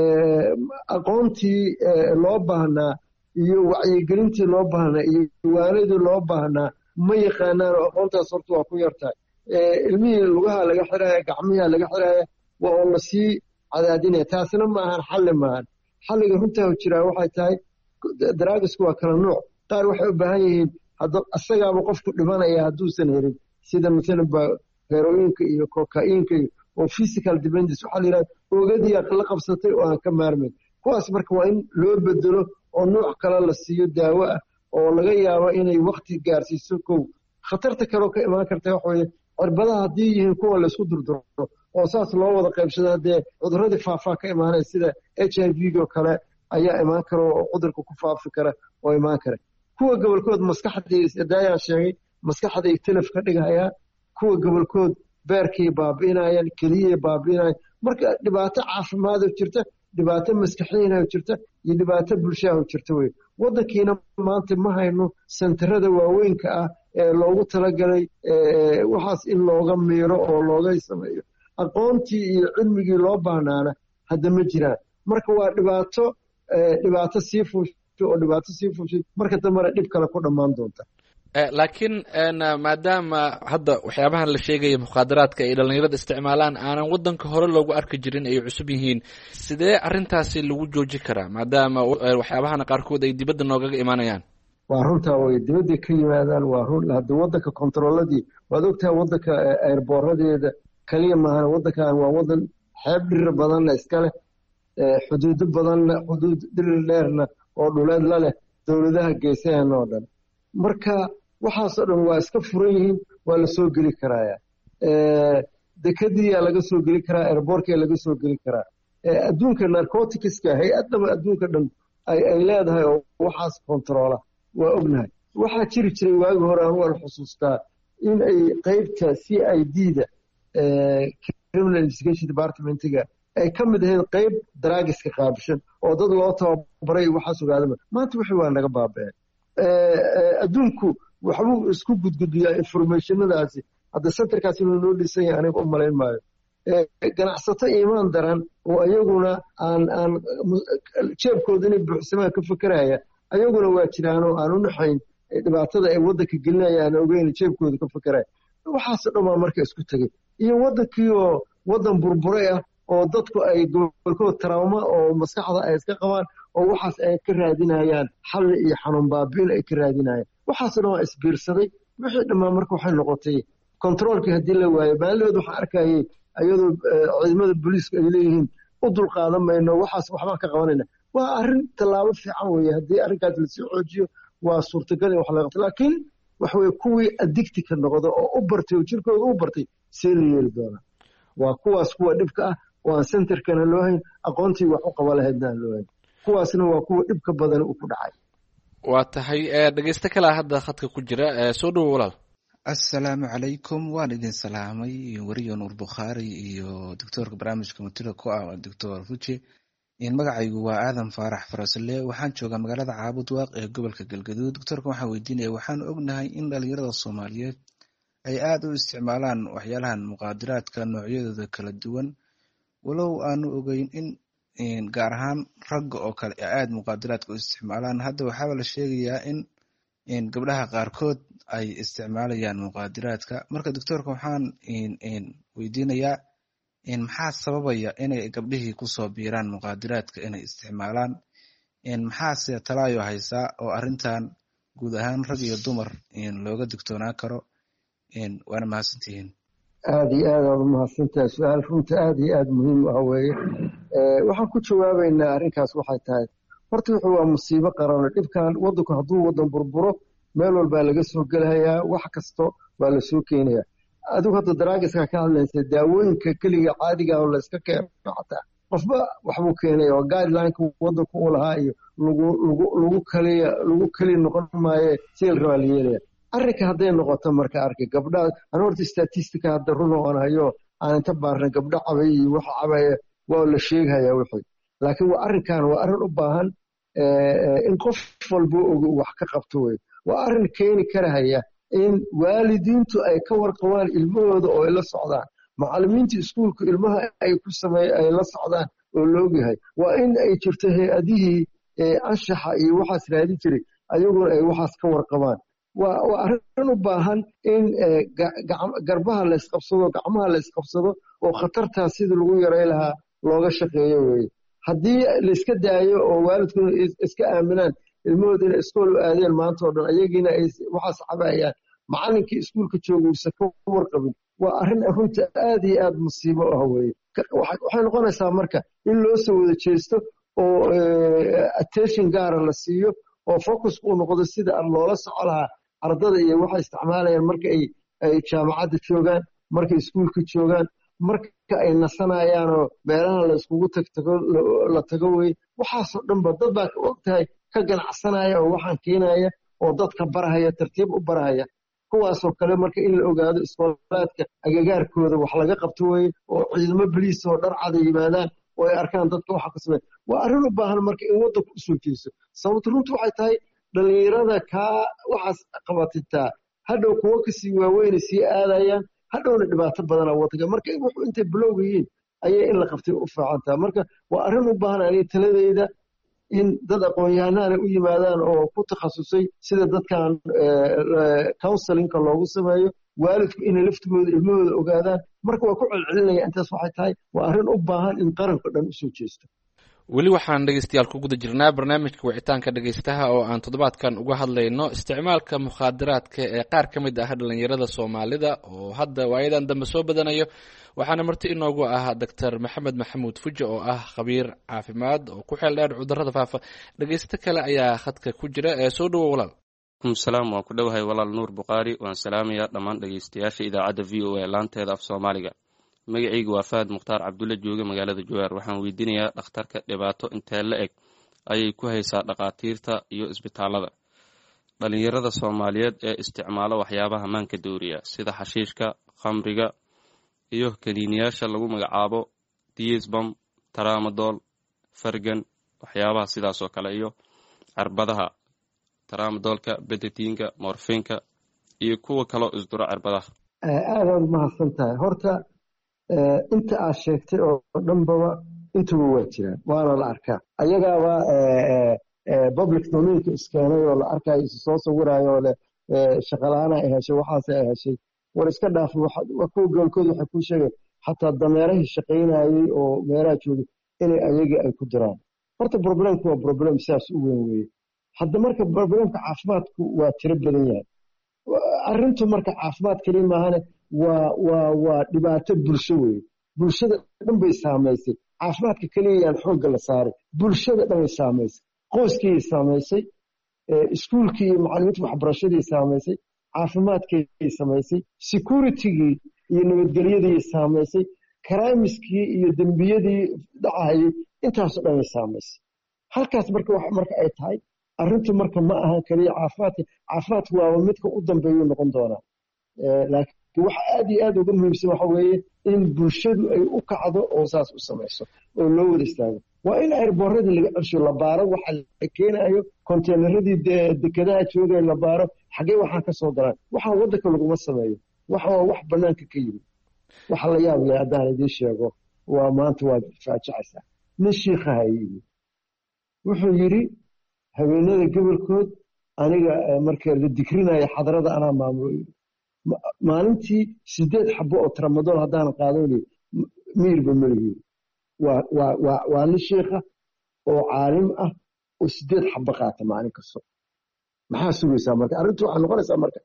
aqoontii loo baahnaa iyo wacyigelintii loo baahnaa iyo waanadii loo baahnaa ma yaqaanaan oo aqoontaas horta waa ku yartahay ilmihii lugaha laga xiraya gacmiha laga xiraya waa oo lasii cadaadinaya taasina ma ahan xalli maahan xalliga runtaa jiraa waxay tahay daraagisku waa kala nuuc qaar waxay u baahan yihiin asagaaba qofku dhimanaya hadduusan helin sida masalan heroinka iyo kokainka oo physical dependence waxaa la yidhahda ogadii la qabsatay oo aan ka maarmayn kuwaas marka waa in loo bedelo oo nuuc kale la siiyo daawo ah oo laga yaabo inay wakti gaarsiiso kow khatarta kaleo ka imaan karta waxa weye cirbadaha haddii yihiin kuwa laysku durduro oo saas loo wada qaybsado haddee cuduradii faafaa ka imaanaya sida HIV oo kale ayaa imaan kara oo cudurka ku faafi kara oo imaan kara kuwa gobolkood maskaxdaydaayaa sheegay maskaxday telef ka dhigayaan kuwa gobolkood beerkay baabi'inayaan keliyay baabi'inayaan marka dhibaato caafimaado jirta dhibaato maskaxiinaho jirta iyo dhibaato bulshaho jirta wey waddankiina maanta ma hayno sentarada waaweynka ah ee loogu talagalay waxaas in looga miiro oo looga sameeyo aqoontii iyo cilmigii loo baahnaana hadda ma jiraan marka waa dhibaato sii fuusho oo dhibaato sii fuushay marka dambena dhib kale ku dhammaan doonta laakiin maadaama hadda waxyaabahan la sheegaya mukhaadaraadka ay dhalinyarada isticmaalaan aanan wadanka hore loogu arki jirin ay cusub yihiin, sidee arrintaasi lagu jooji karaa maadaama waxyaabahana qaarkood ay dibadda noogaga imaanayaan? waa runtaa way dibadday ka yimaadaan, waa run. hadda wadanka kontarooladii waad ogtahay, wadanka airboorradeeda kaliya maahan, wadankan waa wadan xeeb dhirir badanna iska leh, xuduudo badanna, xuduud dhirir dheerna oo dhuleed la leh dowladaha geesahan oo dhan. marka waxaasoo dhan waa iska furan yihiin, waa la soo geli karaaya. dekadiyaa laga soo geli karaa, airboortkaa laga soo geli karaa. adduunka narcoticska hay-addaba adduunka dhan ay leedahay oo waxaas kontaroola waa ognahay. waxaa jiri jiray waagi hore aan waan xusuustaa in ay qeybta CID-da criminal investigation departmentiga ay ka mid ahayd qeyb daraagiska qaabishan oo dad loo tababaray waxaas ogaadaba. maanta wixii waa naga baaba'een. adduunku waxbuu isku gudgudbiyaa informationadaasi. hadda centerkaas inuu noo dhisan yahay aniga u malayn maayo. ganacsato iimaan daran oo ayaguna aan jeebkooda inay buuxsamaan ka fekeraya, ayaguna waa jiraanoo aan u naxayn dhibaatada ay wadanka gelinaya aan ogeyn jeebkooda ka fekeraya. waxaasoo dhan waa marka isku tegey. iyo wadankii oo wadan burburay ah oo dadku ay gobolkood tarauma oo maskaxda ay iska qabaan oo waxaas ay ka raadinayaan xalli iyo xanuun baabiin ay ka raadinayaan. waxaasoo dhan waa isbiirsaday. wixii dhammaan marka waxay noqotay kontaroolkii haddii la waayo. maalidood waxaan arkayay ayadoo ciidamada booliiska ay leeyihiin u dulqaadan mayno, waxaas waxbaan ka qabanayna. waa arrin tallaabo fiican weeye. haddii arrinkaas lasii xoojiyo waa suurtagal in wax laga qabto. laakiin waxa weye kuwii addictika noqda oo u bartay oo jirkooda u bartay see la yeeli doonaa. waa kuwaas kuwa dhibka ah oo aan centerkana loo hayn, aqoontii wax u qaba lahaydna aan loo hayn. kuwaasna waa kuwa dhibka badan uu ku dhacay. waa tahay dhegeysto kalaa hadda khadka ku jira. soo dhowo walaal. assalaamu calaykum, waan idin salaamay weriyo nuur bukhaari iyo doctoorka barnaamijka matilo ku ah doctor Fuji. magacaygu waa aadan faarax farasle, waxaan joogaa magaalada caabudwaaq ee gobolka galgaduud. doctoorka waxaan weydiinaya, waxaan ognahay in dhalinyarada soomaaliyeed ay aada u isticmaalaan waxyaalahan muqaadaraadka noocyadooda kala duwan, walow aanu ogeyn in gaar ahaan ragga oo kale aada muqaadaraadka u isticmaalaan. hadda waxaaba la sheegayaa in gabdhaha qaarkood ay isticmaalayaan muqaadaraadka. marka doctoorka waxaan weydiinayaa maxaa sababaya inay gabdhihii kusoo biiraan muqaadaraadka inay isticmaalaan? maxaase talaayo haysaa oo arrintan guud ahaan rag iyo dumar looga digtoonaan karo? waana mahadsantihiin. aada iyo aad aad umahadsantahay. su-aal runta aada iyo aada muhiim ah weeye. waxaan ku jawaabaynaa arrinkaas waxay tahay, horta wuxuu waa musiibo qaran. dhibkan wadanku hadduu wadan burburo meel walbaa laga soo gelahayaa, wax kasto waa la soo keenayaa. adigu hadda daraagiska ka hadlaysa daawooyinka keliga caadiga oo layska keeno xataa qofba waxbuu keenay oo guidelineka wadanku u lahaa iyo lagu keli noqon maaye seel rabaa la yeelaya. arrinka hadday noqoto marka arkay gabdhaha an horta statistica hadda run oo aan hayo aan inta baarnay gabdho cabay iyo waxa cabaya waa la sheegayaa wixii. laakiin waa arrinkan waa arrin u baahan in qof walba ogo wax ka qabto wey. waa arrin keeni karahaya in waalidiintu ay ka warqabaan ilmahooda oo ay la socdaan, macallimiinta iskuulka ilmaha ay ay la socdaan oo loogyahay. waa in ay jirto hay-adihii anshaxa iyo waxaas raadin jiray ayaguna ay waxaas ka warqabaan. waa arrin u baahan in garbaha la isqabsado, gacmaha la isqabsado oo khatartaas sidii lagu yaray lahaa looga shaqeeyo weye. haddii layska daayo oo waalidkuna iska aaminaan ilmahooda inay iskool u aadeen maanta oo dhan ayagiina ay waxaas cabayaan, macallinkii iskuulka jooga uusan ka warqabin, waa arrin runta aada iyo aada musiibo ah weye. waxay noqonaysaa marka in loo soo wada jeesto oo attention gaara la siiyo oo focusku u noqdo sida loola soco lahaa ardada iyo waxay isticmaalayaan marka ay jaamacadda joogaan, markay iskuulka joogaan, marka ay nasanayaan oo meelaha la iskugu la tago weye. waxaasoo dhanba dad baa og tahay ka ganacsanaya oo waxaan keenaya oo dadka barahaya, tartiib u barahaya. kuwaasoo kale marka in la ogaado iskoolaadka agagaarkooda wax laga qabto weye oo ciidamo boliis oo dhar cada yimaadaan oo ay arkaan dadka waxa ka sameeya. waa arrin u baahan marka in wadanku usoo jeeso. sababta runtu waxay tahay dhalinyarada kaa waxaas qabatitaa hadhow kuwo kasii waaweynay sii aadayaan, hadhowna dhibaato badana wadanka. marka wuxuu intay bilowga yihiin ayay in la qabtay u fiicantaa. marka waa arrin u baahan aniga taladeyda in dad aqoon-yahanana u yimaadaan oo ku takhasusay sida dadkan counselinka loogu sameeyo waalidku inay laftigooda ilmahooda ogaadaan marka waa ku celcelinaya intaas waxay tahay waa arrin u baahan in qaranka dhan usoo jeesto weli waxaan dhegeystayaal ku guda jirnaa barnaamijka wicitaanka dhegeystaha oo aan toddobaadkan uga hadlayno isticmaalka mukhaadaraadka ee qaar ka mid ah dhalinyarada soomaalida oo hadda waayadan dambe soo badanayo waxaana marti inoogu ah doctor maxamed maxamuud fuje oo ah khabiir caafimaad oo ku xeel dheer cudurrada faafa dhegeysto kale ayaa khadka ku jira ee soo dhowo walaal salaam waan ku dhowahay walaal nuur bukhaari waan salaamayaa dhammaan dhegeystayaasha idaacadda v o a laanteeda af soomaaliga magacaygu waa fahad mukhtaar cabdulle jooge magaalada jawaar waxaan weydiinayaa dhakhtarka dhibaato intee la eg ayay ku haysaa dhakhaatiirta iyo isbitaalada dhalinyarada soomaaliyeed ee isticmaalo waxyaabaha maanka dooriya sida xashiishka khamriga iyo kaniiniyaasha lagu magacaabo diisbam taramadol fargan waxyaabaha sidaas oo kale iyo cirbadaha taramadolka bedetiinka morfinka iyo kuwa kaloo isduro cirbadaha aadaad mahadsan tahay horta inta aad sheegtay oo dhanbaba intuba waa jiraan waana la arkaa ayagaaba public domainka iskeenay oo la arkayo isu soo sawiraayo oo leh shaqalaana ay heshay waxaase ay heshay war iska dhaaf waa kuwa goolkooda waxay kuu sheegeen xataa dameerahii shaqaynayey oo meelaha joogay inay ayagii ay ku diraan horta problemku waa problem sidaas u weyn weeye hadda marka problemka caafimaadku waa tiro badan yahay arrintu marka caafimaad keliya maahane waa dhibaato bulsho weeye bulshada dhan bay saamaysay caafimaadka keliya yaan xoogga la saaray bulshada dhan bay saamaysay qoyskiiyay saamaysay iskuulkii iyo macallimiinta waxbarashadii saamaysay caafimaadkiiyay samaysay securitigii iyo nabadgelyadii saamaysay karaamiskii iyo dembiyadii dhacayay intaasoo dhan bay saamaysay halkaas marka ay tahay arrintu marka ma ahan keliya caafimaadku waaba midka u dambeeyuu noqon doonaa laakiin waxa aad iyo aad uga muhiimsan waxa weeye in bulshadu ay u kacdo oo saas u samayso oo loo wada istaago waa in airboorradii laga celsho la baaro waxa la keenayo konteynaradii dekedaha joogay la baaro xaggee waxaan ka soo galaan waxaan waddanka laguma sameeyo waxa waa wax bannaanka ka yimid waxa la yaab leh haddaan idiin sheego waa maanta waad faajacaysaa nin shiikhaha yimi wuxuu yidhi habeenada gobolkood aniga marka la dikrinayo xadarada anaa maamulo maalintii 8 xabo oo tramadol haddaan qaadani miirba malihi waa nin sheekha oo caalim ah oo 8 xabo qaata maalin kasto maxaa sugaysaa marka arrintu waxaa noqonaysaa marka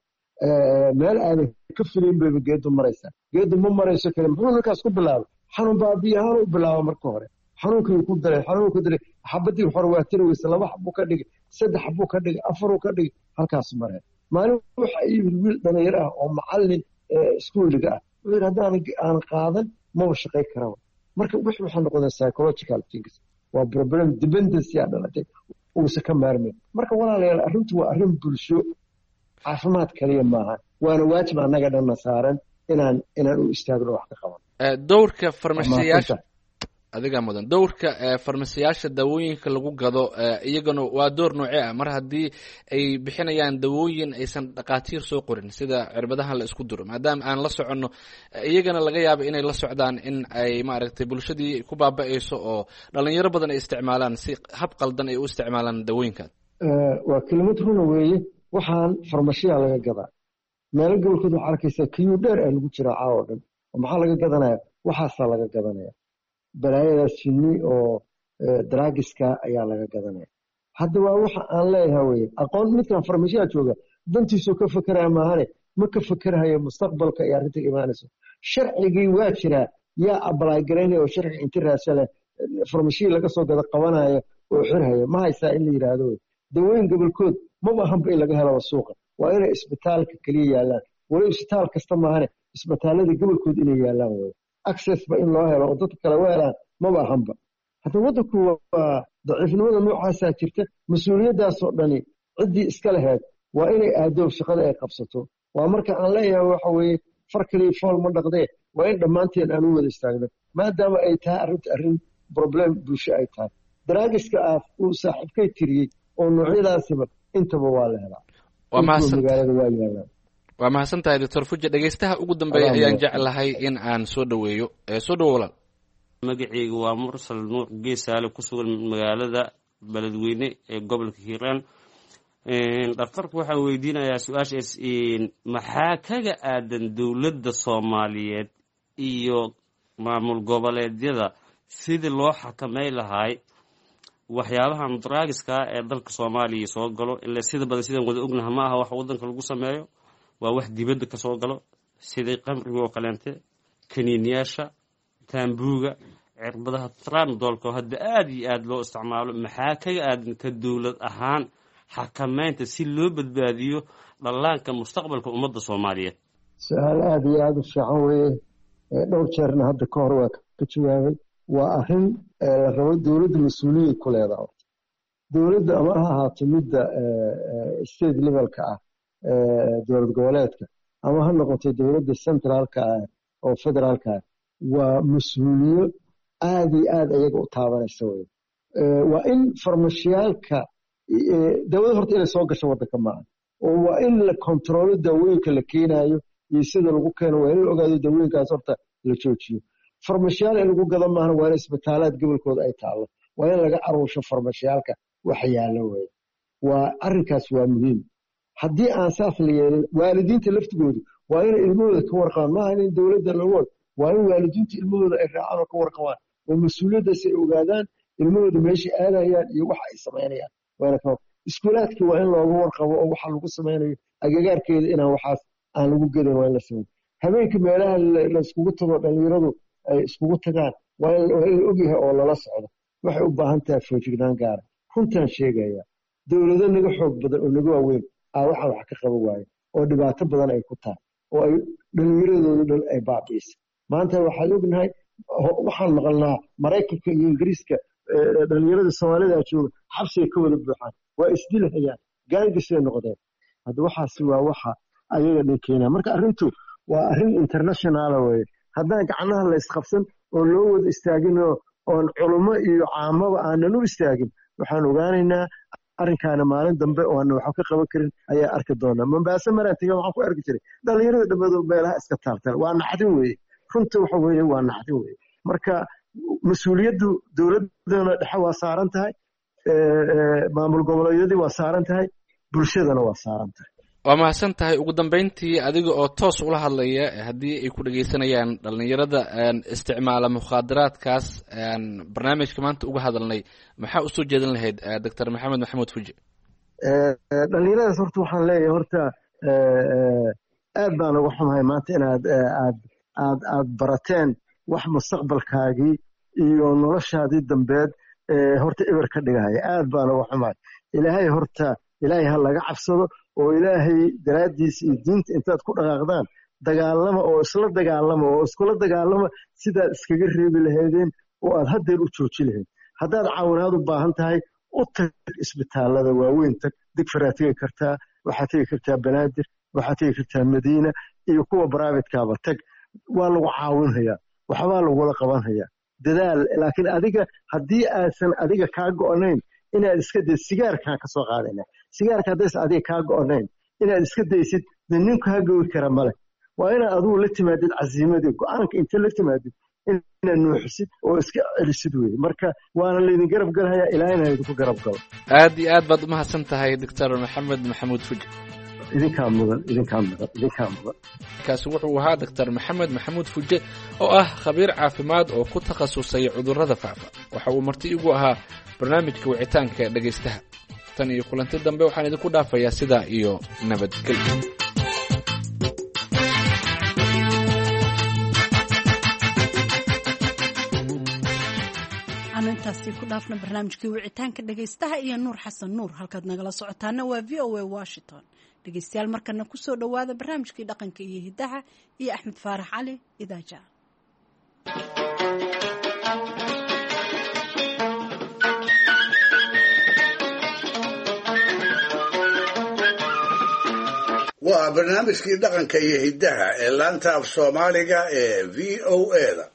meel aadan ka filayn bayba geedu maraysaa geedu ma marayso kale muxuu ninkaas ku bilaabay xanuun baabiye ahaan u bilaaba marka hore xanuunkii ku daray xabadii hore waa tiri weyse 2 xabo ka dhigay 3 xabo ka dhigay 4 ka dhigay halkaas mareen maalin waxa yimid wiil dhalinyaro ah oo macallin iskuuliga ah wuxuu yidhi haddaan aan qaadan maba shaqay karaba marka waxay noqdeen psychological things waa problem dependency aa dhalatay uusa ka maarmeen marka walaalayaal arrintu waa arrin bulsho caafimaad kaliya maaha waana waajib annaga dhanna saaran inaan u istaagno wax ka qaban dowrka farmashiyaasha adiga mudan dowrka farmasiyaasha dawooyinka lagu gado iyagana waa door noocee ah mar haddii ay bixinayaan dawooyin aysan dhakhaatiir soo qorin sida cirbadahan la isku duro maadaama aan la soconno iyagana laga yaabo inay la socdaan in ay maaragtay bulshadii ku baaba'ayso oo dhalinyaro badan ay isticmaalaan si hab qaldan ay u isticmaalaan dawooyinkaas waa kelimad runa weeye waxaan farmashiya laga gadaa meelo gobolkood waxaa arkaysaa kiyuu dheer ah lagu jiraa caawo dhan maxaa laga gadanaya waxaasaa laga gadanaya balaayadaas jinni oo draagiska ayaa laga gadanaya hadda waa waxa aan leeyahay weye aqoon midkan farmashiyaa jooga dantiisuu ka fekeraya maahane ma ka fekerahayo mustaqbalka iyo arrinta imaanayso sharcigii waa jiraa yaa abalaay garaynaya oo sharciga inti raasha leh farmashiya laga soo gada qabanaya oo xirhaya ma haysaa in la yidhaahdo wey dawooyin gobolkood maba ahanba in laga helaba suuqa waa inay isbitaalka keliya yaallaan wali isbitaal kasta maahane isbitaalada gobolkood inay yaallaan wey accessba in loo helo oo dadka kale u helaan maba ahanba hadda waddanku waa daciifnimada noocaasaa jirta mas-uuliyaddaasoo dhani ciddii iska laheyd waa inay aadoob shaqada ay qabsato waa marka aan leeyahay waxa weeye far kaliya fool ma dhaqdee waa in dhammaanteen aan u wada istaagno maadaama ay tahay arrinta arrin problem bulsho ay tahay daraagiska uu saaxiibkay tiriyey oo noocyadaasiba intaba waa la helaa magaalada waa yaalaan waa mahadsan tahay doctor fuja dhegeystaha ugu dambeeya ayaan jeclahay in aan soo dhaweeyo soo dhawo walaal magacaygu waa mursal nuuc geesaale ku sugan magaalada beledweyne ee gobolka hiiraan. dhakhtarku waxaa weydiinayaa su-aashaas maxaa kaga aadan dowladda soomaaliyeed iyo maamul goboleedyada sidii loo xakamay lahay waxyaabahan draagiska ee dalka soomaaliya soo galo ila sida badan sidaan wada ognaha ma aha wax wadanka lagu sameeyo, waa wax dibadda ka soo galo siday qamriga oo kaleente, kaniiniyaasha, taambuuga, cirbadaha tramadolka oo hadda aada iyo aada loo isticmaalo. maxaa kaga aadan ka dowlad ahaan xakamaynta si loo badbaadiyo dhallaanka mustaqbalka ummadda soomaaliyeed? su-aal aada iyo aada u fiican weeye. dhowr jeerna hadda ka hor waa ka jawaabay. waa arrin la rabo dowladda mas-uuliyad ku leedaha. dowladda ama ha ahaato midda state levelka ah dowlad goboleedka, ama ha noqoto dowladda centraalka ah oo federaalka ah, waa mas-uuliyo aada iyo aada iyaga u taabanaysa wey. waa in farmashiyaalka dawada horta inay soo gasho waddanka maaha, oo waa in la kontroolo daawooyinka la keenayo iyo sida lagu keeno. waa in la ogaado daawooyinkaas horta la joojiyo. farmashiyaal in lagu gado maahna waa in isbitaalaad gobolkooda ay taallo, waa in laga aruusho farmashiyaalka wax yaallo wey. waa arrinkaas waa muhiim. haddii aan saas la yeelin, waalidiinta laftigoodu waa inay ilmahooda ka warqabaan, maaha in dowladda lagood, waa in waalidiinta ilmahooda ay raacaan oo ka warqabaan oo mas-uuliyaddaas ay ogaadaan ilmahooda meeshay aadayaan iyo waxa ay samaynayaan. iskuulaadka waa in looga warqabo oo waxa lagu samaynayo agagaarkeeda inaan waxaas aan lagu gedan waa in la sameeyo. habeenkii meelaha la iskugu tago dhalinyaradu ay iskugu tagaan waa in la ogyahay oo lala socdo. waxay u baahan tahay foojignaan gaara. runtaan sheegaya dowlado naga xoog badan oo naga waaweyn waxaan wax ka qaban waayo oo dhibaato badan ay ku tahay oo ay dhalinyaradooda dhan ay baabiisa. maanta waxaan ognahay, waxaan maqalnaa Maraykanka iyo Ingiriiska dhalinyarada Soomaalida jooga xabsiga ka wada buuxaan, waa isdilhayaan, gaangisay noqdeen. hadda waxaasi waa waxa ayaga dhankeena. marka arrintu waa arrin international wey. haddaan gacnaha la isqabsan oo loo wada istaagin oon culummo iyo caamaba aanan u istaagin, waxaan ogaanaynaa arrinkaana maalin dambe oo aan wax ka qaban karin ayaa arki doonaa. Mombasa maratiga waxaan ku arki jiray dhalinyarada dhammaado meelaha iska taabtaan. waa naxdin weeye, runta waxa weeye waa naxdin weeye. marka mas-uuliyaddu dowladana dhexe waa saaran tahay, maamul goboleedyadii waa saaran tahay, bulshadana waa saaran tahay. waa mahadsan tahay. ugu dambeyntii adiga oo toos ula hadlaya haddii ay ku dhegeysanayaan dhalinyarada isticmaala mukhaadaraadkaas barnaamijka maanta uga hadalnay, maxaa usoo jeedin lahayd doctor maxamed maxamuud fuji? dhalinyaradaas horta waxaan leeyahay, horta aad baan uga xumahay maanta inaad aad barateen wax mustaqbalkaagii iyo noloshaadii dambeed horta eber ka dhigahaya. aad baan uga xumahay. ilaahay ha laga cabsado oo ilaahay daraaddiisa iyo diinta intaad ku dhaqaaqdaan dagaalama oo isla dagaalama oo iskula dagaalama sidaad iskaga reebi lahaydeen oo aad haddeer u jooji lahayd. haddaad caawinaad u baahan tahay u tag isbitaalada waaweyn, tag digfaraa tegi kartaa, waxaad tegi kartaa banaadir, waxaad tegi kartaa madiina iyo kuwa baraavidkaaba tag. waa lagu caawinhayaa, waxbaa lagula qabanhayaa. dadaal. laakiin adiga haddii aadsan adiga kaa go'onayn inaad iska daysid, sigaarkaan ka soo qaadayna, sigaarka haddaysan adiga kaa go'onayn inaad iska daysid, de nin kaa gowi kara male. waa inaad adigu la timaadid casiimadii, go-aanka inta la timaadid inaad nuuxisid oo iska celisid weye. marka waana laydin garab galhayaa, ilaahayna idinku garab galo. aad iyo aad baad umahadsan tahay doctor maxamed maxamuud fuji. idinkaa mudan. kaasi wuxuu ahaa doctor maxamed maxamuud fuje oo ah khabiir caafimaad oo ku takhasusay cudurrada faafa. waxa uu marti igu ahaa barnaamijka wicitaanka dhegaystaha. tan iyo kulanti dambe waxaan idinku dhaafayaa sidaa iyo nabadgelyo. intaasi ku dhaafna barnaamijkii wicitaanka dhegaystaha iyo nuur xasan nuur. halkaad nagala socotaana waa VOA Washington. dhegaystayaal markana kusoo dhowaada barnaamijkii dhaqanka iyo hidaha iyo Axmed Faarax Cali Idaaja. waa barnaamijkii dhaqanka iyo hidaha ee laanta af Soomaaliga ee VOA-da.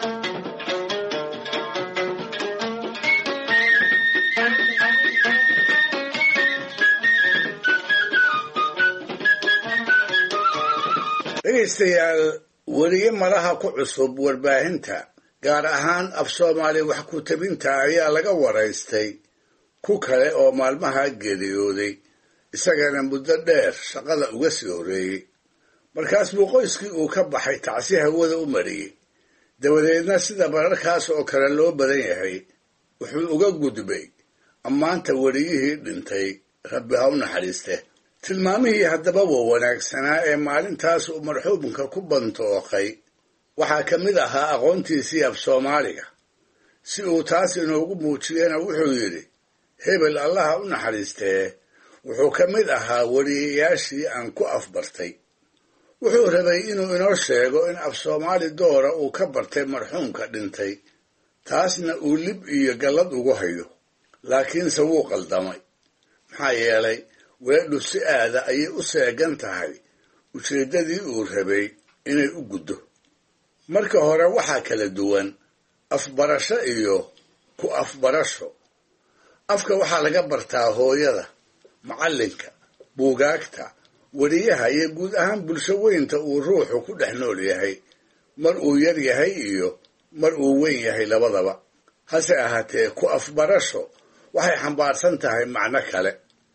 dhegaystayaal, weliye malaha ku cusub warbaahinta gaar ahaan af Soomaali wax ku tabinta ayaa laga waraystay ku kale oo maalmaha geeriyooday isagana muddo dheer shaqada uga sii horreeyey. markaas buu qoyskii uu ka baxay tacsi hawada u mariyey. dabadeedna sida mararkaas oo kale loo badan yahay wuxuu uga gudbay ammaanta weriyihii dhintay, rabbi ha u naxariiste. tilmaamihii haddaba waa wanaagsanaa ee maalintaas uu marxuumka ku bantooqay waxaa ka mid ahaa aqoontiisii af soomaaliga. si uu taas inoogu muujiyena wuxuu yidhi, hebel allaha u naxariistee wuxuu ka mid ahaa weriyayaashii aan ku afbartay. wuxuu rabay inuu inoo sheego in af soomaali doora uu ka bartay marxuumka dhintay, taasna uu lib iyo gallad ugu hayo. laakiinse wuu qaldamay, maxaa yeelay weedhu si aada ayay u seegan tahay ujeeddadii uu rabay inay u guddo. marka hore waxaa kala duwan afbarasho iyo ku afbarasho. afka waxaa laga bartaa hooyada, macallinka, buugaagta, weriyaha iyo guud ahaan bulsho weynta uu ruuxu ku dhex nool yahay, mar uu yar yahay iyo mar uu weyn yahay labadaba. hase ahaatee ku afbarasho waxay xambaarsan tahay macno kale.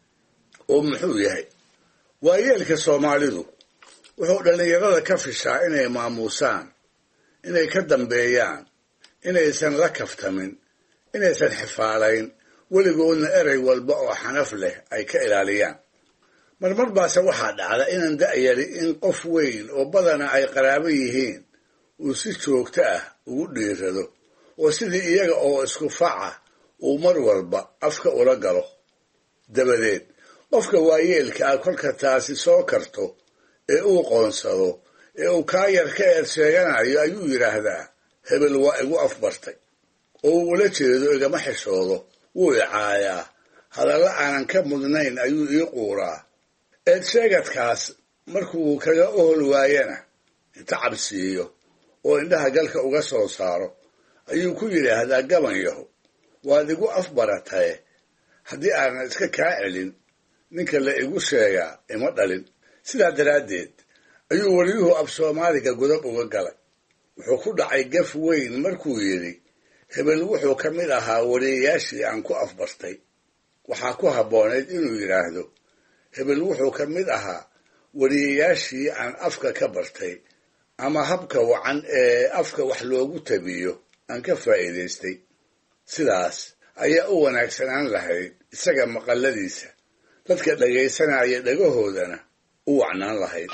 oo muxuu yahay? waayeelka soomaalidu wuxuu dhallinyarada ka fishaa inay maamuusaan, inay ka dambeeyaan, inaysan la kaftamin, inaysan xifaalayn, weligoodna erey walba oo xanaf leh ay ka ilaaliyaan. marmar baase waxaa dhacda inaan da'yari in qof weyn oo badana ay qaraabo yihiin uu si joogto ah ugu dhiirado oo sidii iyaga oo isku faca uu mar walba afka ula galo. dabadeed qofka waayeelka ah kolka taasi soo karto ee uu qoonsado ee uu kaa yar ka eed sheeganayo ayuu yidhaahdaa, hebel waa igu afbartay, oo uu ula jeedo igama xishoodo, wuu icaayaa, hadalla aanan ka mudnayn ayuu ii quuraa. eed sheegadkaas markuu kaga ohol waayana inta cabsiiyo oo indhaha galka uga soo saaro ayuu ku yidhaahdaa, gabanyaho waad igu afbarataye, haddii aanan iska kaa celin ninka la igu sheegaa ima dhalin. sidaa daraaddeed ayuu weriyuhu af soomaaliga godob uga galay. wuxuu ku dhacay gaf weyn markuu yidhi, hebel wuxuu ka mid ahaa weriyayaashii aan ku afbartay. waxaa ku habboonayd inuu yidhaahdo, hebel wuxuu ka mid ahaa weriyayaashii aan afka ka bartay, ama habka wacan ee afka wax loogu tabiyo aan ka faa'iidaystay. sidaas ayaa u wanaagsanaan lahayd isaga maqalladiisa, dadka dhagaysanaya dhagahoodana u wacnaan lahayd.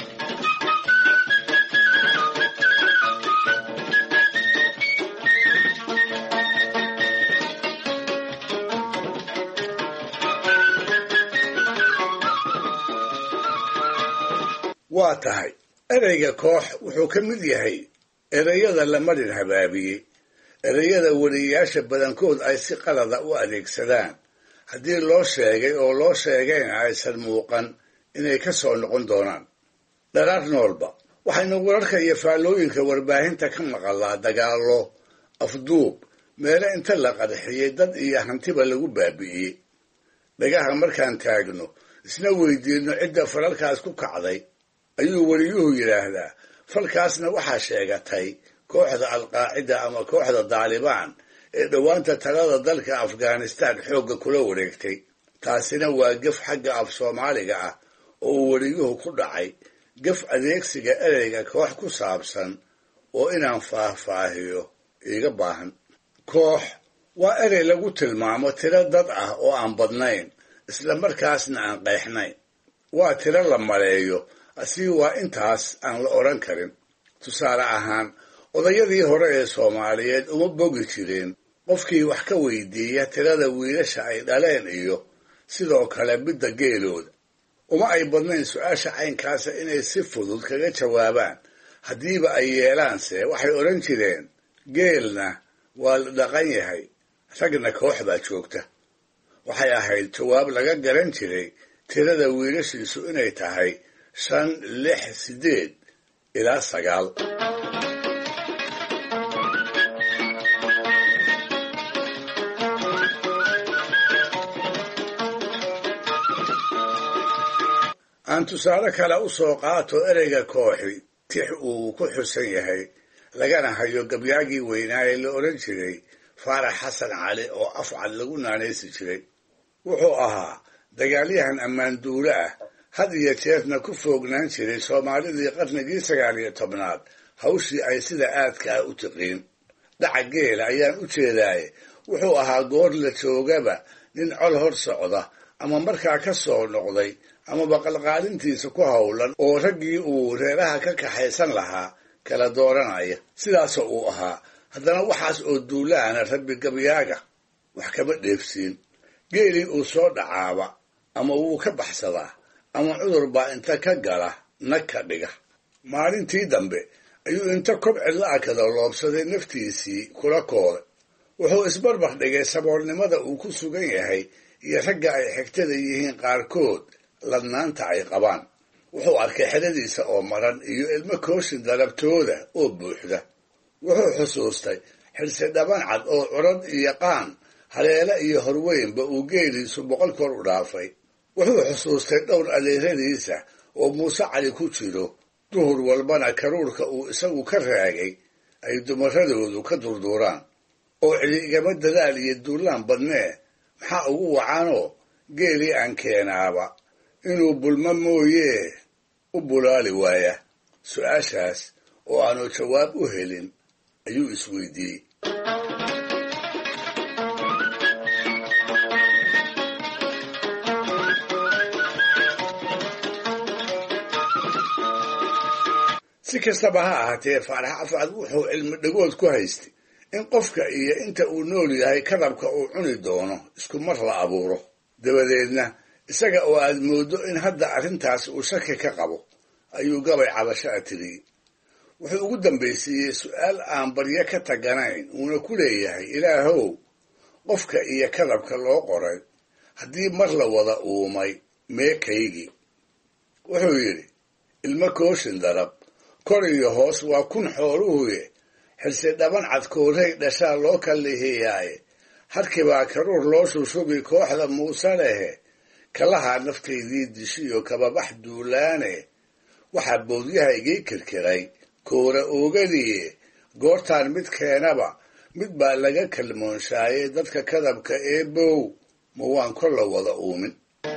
waa tahay ereyga koox wuxuu ka mid yahay ereyada la marin habaabiyey, ereyada weriyayaasha badankood ay si qalada u adeegsadaan haddii loo sheegay oo loo sheegayna aysan muuqan inay ka soo noqon doonaan. dharaar noolba waxaynu wararka iyo faallooyinka warbaahinta ka maqalaa dagaallo, afduub, meelo inta la qarxiyey dad iyo hantiba lagu baabi'iyey. dhagaha markaan taagno isna weydiinno cidda falalkaas ku kacday ayuu weriyuhu yidhaahdaa, falkaasna waxaa sheegatay kooxda alqaacida ama kooxda daalibaan ee dhowaanta talada dalka afghanistan xoogga kula wareegtay. taasina waa gaf xagga af soomaaliga ah oo uu weriyuhu ku dhacay, gaf adeegsiga ereyga koox ku saabsan oo inaan faahfaahiyo iiga baahan. koox waa erey lagu tilmaamo tiro dad ah oo aan badnayn, isla markaasna aan qeexnayn. waa tiro la maleeyo, asii waa intaas aan la odhan karin. tusaale ahaan, odayadii hore ee soomaaliyeed uma bogi jireen qofkii wax ka weydiiya tirada wiilasha ay dhaleen iyo sidoo kale midda geelooda. uma ay badnayn su-aasha caynkaasa inay si fudud kaga jawaabaan. haddiiba ay yeelaanse waxay odhan jireen, geelna waa la dhaqan yahay, ragna koox baa joogta. waxay ahayd jawaab laga garan jiray tirada wiilashiisu inay tahay 5, 6, 8 ilaa 9. aan tusaale kale u soo qaato ereyga kooxi tix uu ku xusan yahay, lagana hayo gabyaagii weynaa ee la odhan jiray faarax xasan cali oo afcad lagu naanaysi jiray. wuxuu ahaa dagaalyahan ammaanduule ah had iyo jeerna ku foognaan jiray soomaalidii qarnigii 19aad hawshii ay sida aadka ah u tiqiin dhaca geela ayaan u jeedaaye wuxuu ahaa goor la joogaba nin col hor socda ama markaa ka soo noqday ama baqalqaalintiisa ku howlan oo raggii uu reeraha ka kaxaysan lahaa kala dooranaya sidaasoo uu ahaa haddana waxaas oo duulaana rabbi gabyaaga wax kama dheefsiin geelii uu soo dhacaaba ama wuu ka baxsadaa ama cudur baa inta ka gala nag ka dhiga maalintii dambe ayuu inta kobci la-akada loobsaday naftiisii kula koore wuxuu isbarbar dhigay saboolnimada uu ku sugan yahay iyo ragga ay xigtada yihiin qaarkood ladnaanta ay qabaan wuxuu arkay xeradiisa oo maran iyo ilmo kooshin dalabtooda oo buuxda wuxuu xusuustay xirsi dhaban cad oo curad iyo qaan haleele iyo horweynba uu geeliisu 100 kor u dhaafay wuxuu xusuustay dhowr adeeradiisa oo muuse cali ku jiro duhur walbana karuurka uu isagu ka raagay ay dumaradoodu ka durduuraan oo cili igama dadaal iyo duulaan badnee maxaa ugu wacaanoo geelii aan keenaaba inuu bulmo mooyee u bulaali waaya su-aashaas oo aanu jawaab u helin ayuu isweydiiyey si kastaba ha ahaatee faarax afcad wuxuu cilmi dhagood ku haystay in qofka iyo inta uu nool yahay kadabka uu cuni doono isku mar la abuuro dabadeedna isaga oo aad mooddo in hadda arrintaas uu shaki ka qabo ayuu gabay cabasho a tiriyey wuxuu ugu dambaysiiyey su'aal aan baryo ka taganayn uuna ku leeyahay ilaahow qofka iyo kadabka loo qoray haddii mar la wada uumay meekaygii wuxuu yidhi ilmo kooshin darab kor iyo hoos waa kun xooluhuye xirsi dhaban cad koorey dhashaa loo kallihiyaaye harkibaa karuur loo shushubi kooxda muuse lehe kalahaa naftaydii dishiyo kababax duulaane waxaa boodyaha igii kirkiray koora oogadiye goortaan mid keenaba mid baa laga kalmoonshaayay dadka kadabka eebow ma waan kor la wada uumin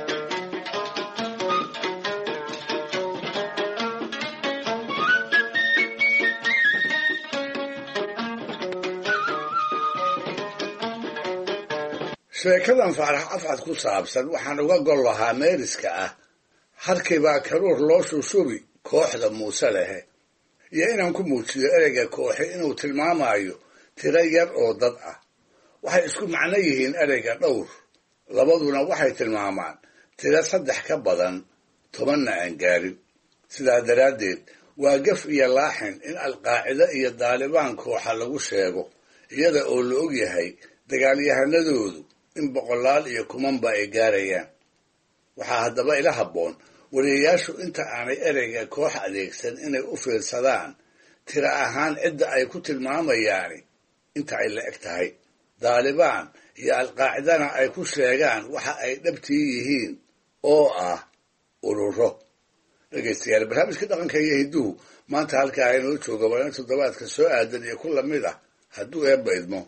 sheekadan faarax afcad ku saabsan waxaan uga gol lahaa meeriska ah harkibaa karuur loo shushubi kooxda muuse lehe iyo inaan ku muujiyo ereyga kooxi inuu tilmaamayo tiro yar oo dad ah waxay isku macno yihiin ereyga dhowr labaduna waxay tilmaamaan tiro 3 ka badan 10na aan gaarin sidaa daraaddeed waa gaf iyo laaxin in alqaacida iyo daalibaan kooxa lagu sheego iyada oo la og yahay dagaalyahanadoodu in 100 iyo kumanba ay gaarayaan waxaa haddaba ila habboon wariyayaashu inta aanay ereyga koox adeegsan inay u fiirsadaan tiro ahaan cidda ay ku tilmaamayaani inta ay la eg tahay daalibaan iyo alqaacidana ay ku sheegaan waxa ay dhabtii yihiin oo ah ururo dhegaystayaal barnaamijka dhaqanka iyo hidduhu maanta halkaa inoo jooga waa in toddobaadka soo aadan iyo ku lamid ah hadduu eebba idmo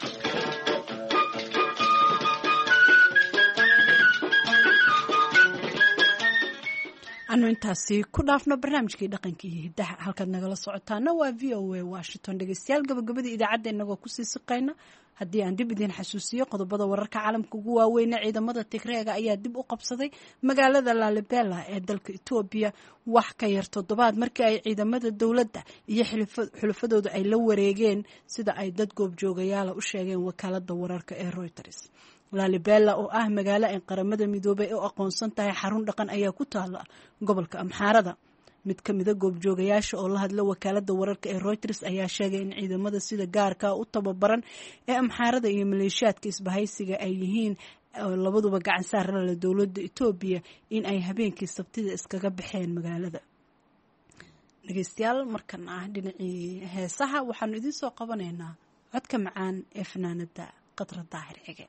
anu intaasi ku dhaafno barnaamijkii dhaqanka iyo hiddaha halkaad nagala socotaana waa v o a washington dhegeystayaal gabagabadii idaacadda inagoo kusii siqayna haddii aan dib idiin xasuusiyo qodobada wararka caalamka ugu waaweyna ciidamada tigreega ayaa dib u qabsaday magaalada lalibela ee dalka etoobiya wax ka yar 7 markii ay ciidamada dowladda iyo xulafadooda ay la wareegeen sida ay dad goobjoogayaala u sheegeen wakaalada wararka ee Reuters lalibela oo ah magaalo ay qaramada midoobay u aqoonsan tahay xarun dhaqan ayaa ku taala gobolka Amxaarada mid ka mid ah goobjoogayaasha oo la hadla wakaalada wararka ee Reuters ayaa sheegay in ciidamada sida gaarka u tababaran ee Amxaarada iyo maleeshiyaadka isbahaysiga ay yihiin labaduba gacan saar la dowladda Itoobiya in ay habeenkii Sabtida iskaga baxeen magaalada dhageystayaal markan ah dhinacii heesaha waxaanu idin soo qabanaynaa codka macaan ee fanaanada Qadra Daahir Xige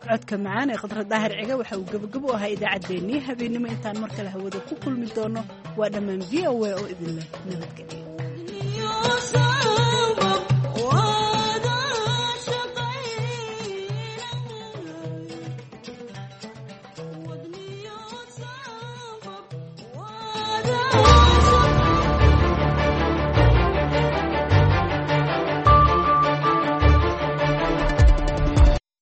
codka macaan ee khadra daahir ciga waxa uu gabagabo u ahaa idaacaddeenii habeenimo intaan mar kale hawada ku kulmi doono waa dhammaan v o a oo idin leh nabadgelyo